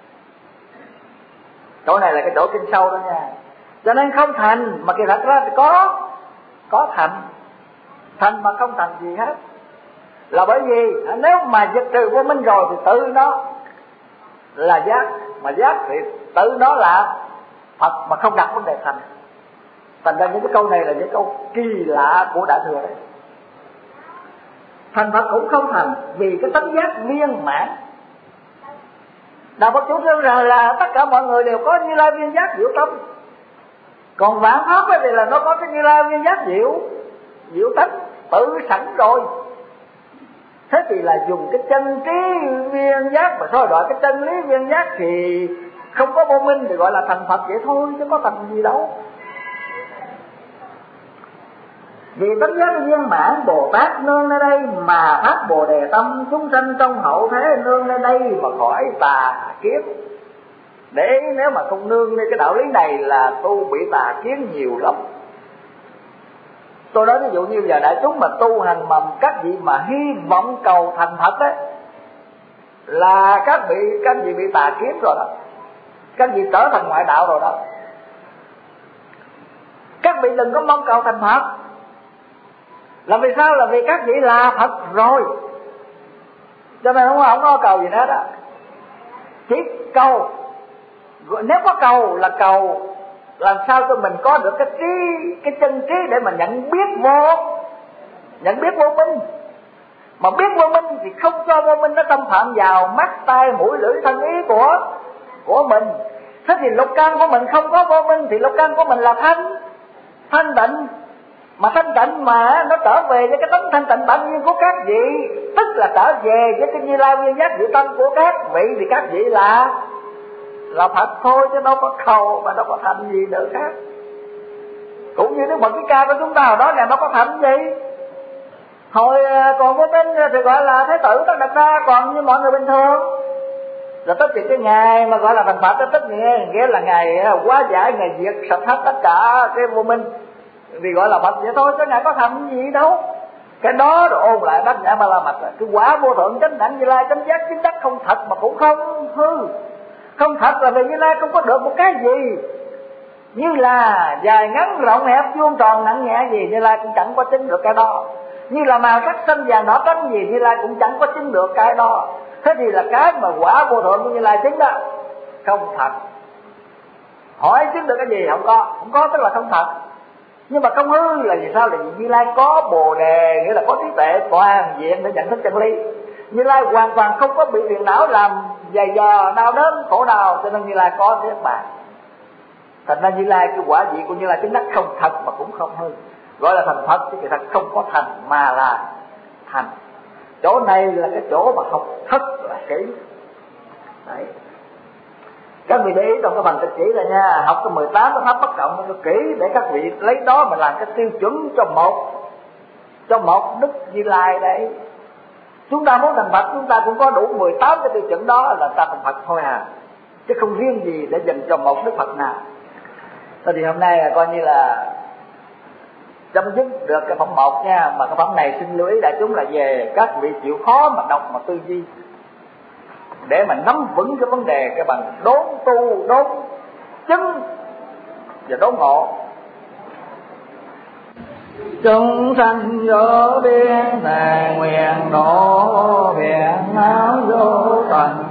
Chỗ này là cái chỗ kinh sâu đó nha. Cho nên không thành, mà kỳ thật ra thì có có thành. Thành mà không thành gì hết. Là bởi vì nếu mà diệt trừ vô minh rồi thì tự nó là giác, mà giác thì tự nó là Phật, mà không đặt vấn đề thành. Thành ra những cái câu này là những câu kỳ lạ của Đại Thừa đấy. Thành Phật cũng không thành, vì cái tánh giác viên mãn. Đạo Phật chủ trương rằng là tất cả mọi người đều có Như Lai viên giác diệu tâm. Còn vạn pháp thì là nó có cái Như Lai viên giác diệu diệu tánh tự sẵn rồi. Thế thì là dùng cái chân trí viên giác mà soi đọi cái chân lý viên giác thì không có vô minh thì gọi là thành Phật vậy thôi, chứ có thành gì đâu. Vì tánh giác viên mãn, Bồ Tát nương nơi đây mà phát Bồ Đề tâm, chúng sanh trong hậu thế nương nơi đây mà khỏi tà kiến. Để nếu mà không nương nơi cái đạo lý này là tu bị tà kiến nhiều lắm. Tôi nói ví dụ như giờ đại chúng mà tu hành mà các vị mà hy vọng cầu thành Phật ấy, là các vị các vị bị tà kiến rồi đó, các vị trở thành ngoại đạo rồi đó. Các vị đừng có mong cầu thành Phật. Là vì sao? Là vì các vị là Phật rồi, cho nên không, không có cầu gì nữa đó. Chỉ cầu, nếu có cầu là cầu làm sao cho mình có được cái trí, cái chân trí để mà nhận biết vô, nhận biết vô minh. Mà biết vô minh thì không cho vô minh nó xâm phạm vào mắt, tai, mũi, lưỡi, thân, ý của của mình. Thế thì lục căn của mình không có vô minh thì lục căn của mình là thanh, thanh tịnh. Mà thanh tịnh mà nó trở về với cái tánh thanh tịnh bản nhiên của các vị, tức là trở về với cái Như Lai viên giác diệu tâm của các vị, thì các vị là là Phật thôi, chứ đâu có cầu mà đâu có thành gì nữa khác. Cũng như Đức Phật cái ca của chúng ta hồi đó này, nó có thành gì. Hồi còn vô minh thì gọi là Thế Tử Tất Đạt Đa, còn như mọi người bình thường. Rồi tất cái ngày mà gọi là thành Phật, tất nghĩa nghĩa là ngày hóa giải, ngày diệt sạch hết tất cả cái vô minh, vì gọi là Phật vậy thôi, chứ ngài có thành gì đâu. Cái đó rồi ôn lại Bát Nhã Ba La Mật, cái quả vô thượng chánh đẳng Như Lai chánh giác chính đắc không thật mà cũng không hư. Không thật là vì Như Lai không có được một cái gì, như là dài ngắn rộng hẹp vuông tròn nặng nhẹ gì Như Lai cũng chẳng có chứng được cái đó. Như là màu sắc xanh vàng đỏ trắng gì Như Lai cũng chẳng có chứng được cái đó. Thế thì là cái mà quả vô thượng của Như Lai chứng đó không thật. Hỏi chứng được cái gì? Không có. Không có tức là không thật. Nhưng mà không hư là vì sao? Là vì Như Lai có Bồ Đề, nghĩa là có trí tuệ toàn diện để nhận thức chân lý. Như Lai hoàn toàn không có bị phiền não làm dày dò, đau đớn, khổ đau, cho nên Như Lai có thế mà. Thành ra Như Lai, cái quả vị của Như Lai chứng đắc không thật mà cũng không hư, gọi là thành Phật, chứ kỳ thật không có thành mà là thành. Chỗ này là cái chỗ mà học thật là kỹ. Đấy. Các vị để ý trong cái phần thực chỉ là nha, học cái mười tám cái pháp bất cộng nó kỹ để các vị lấy đó mà làm cái tiêu chuẩn cho một cho một Đức Như Lai đấy. Chúng ta muốn thành Phật chúng ta cũng có đủ mười tám cái tiêu chuẩn đó là ta thành Phật thôi à, chứ không riêng gì để dành cho một Đức Phật nào. Thế thì hôm nay là coi như là chấm dứt được cái phẩm một nha. Mà cái phẩm này xin lưu ý đại chúng là về các vị chịu khó mà đọc mà tư duy để mà nắm vững cái vấn đề cái bằng đốn tu, đốn chứng và đốn ngộ. Chúng sanh vô biên thề nguyện độ phiền não vô tận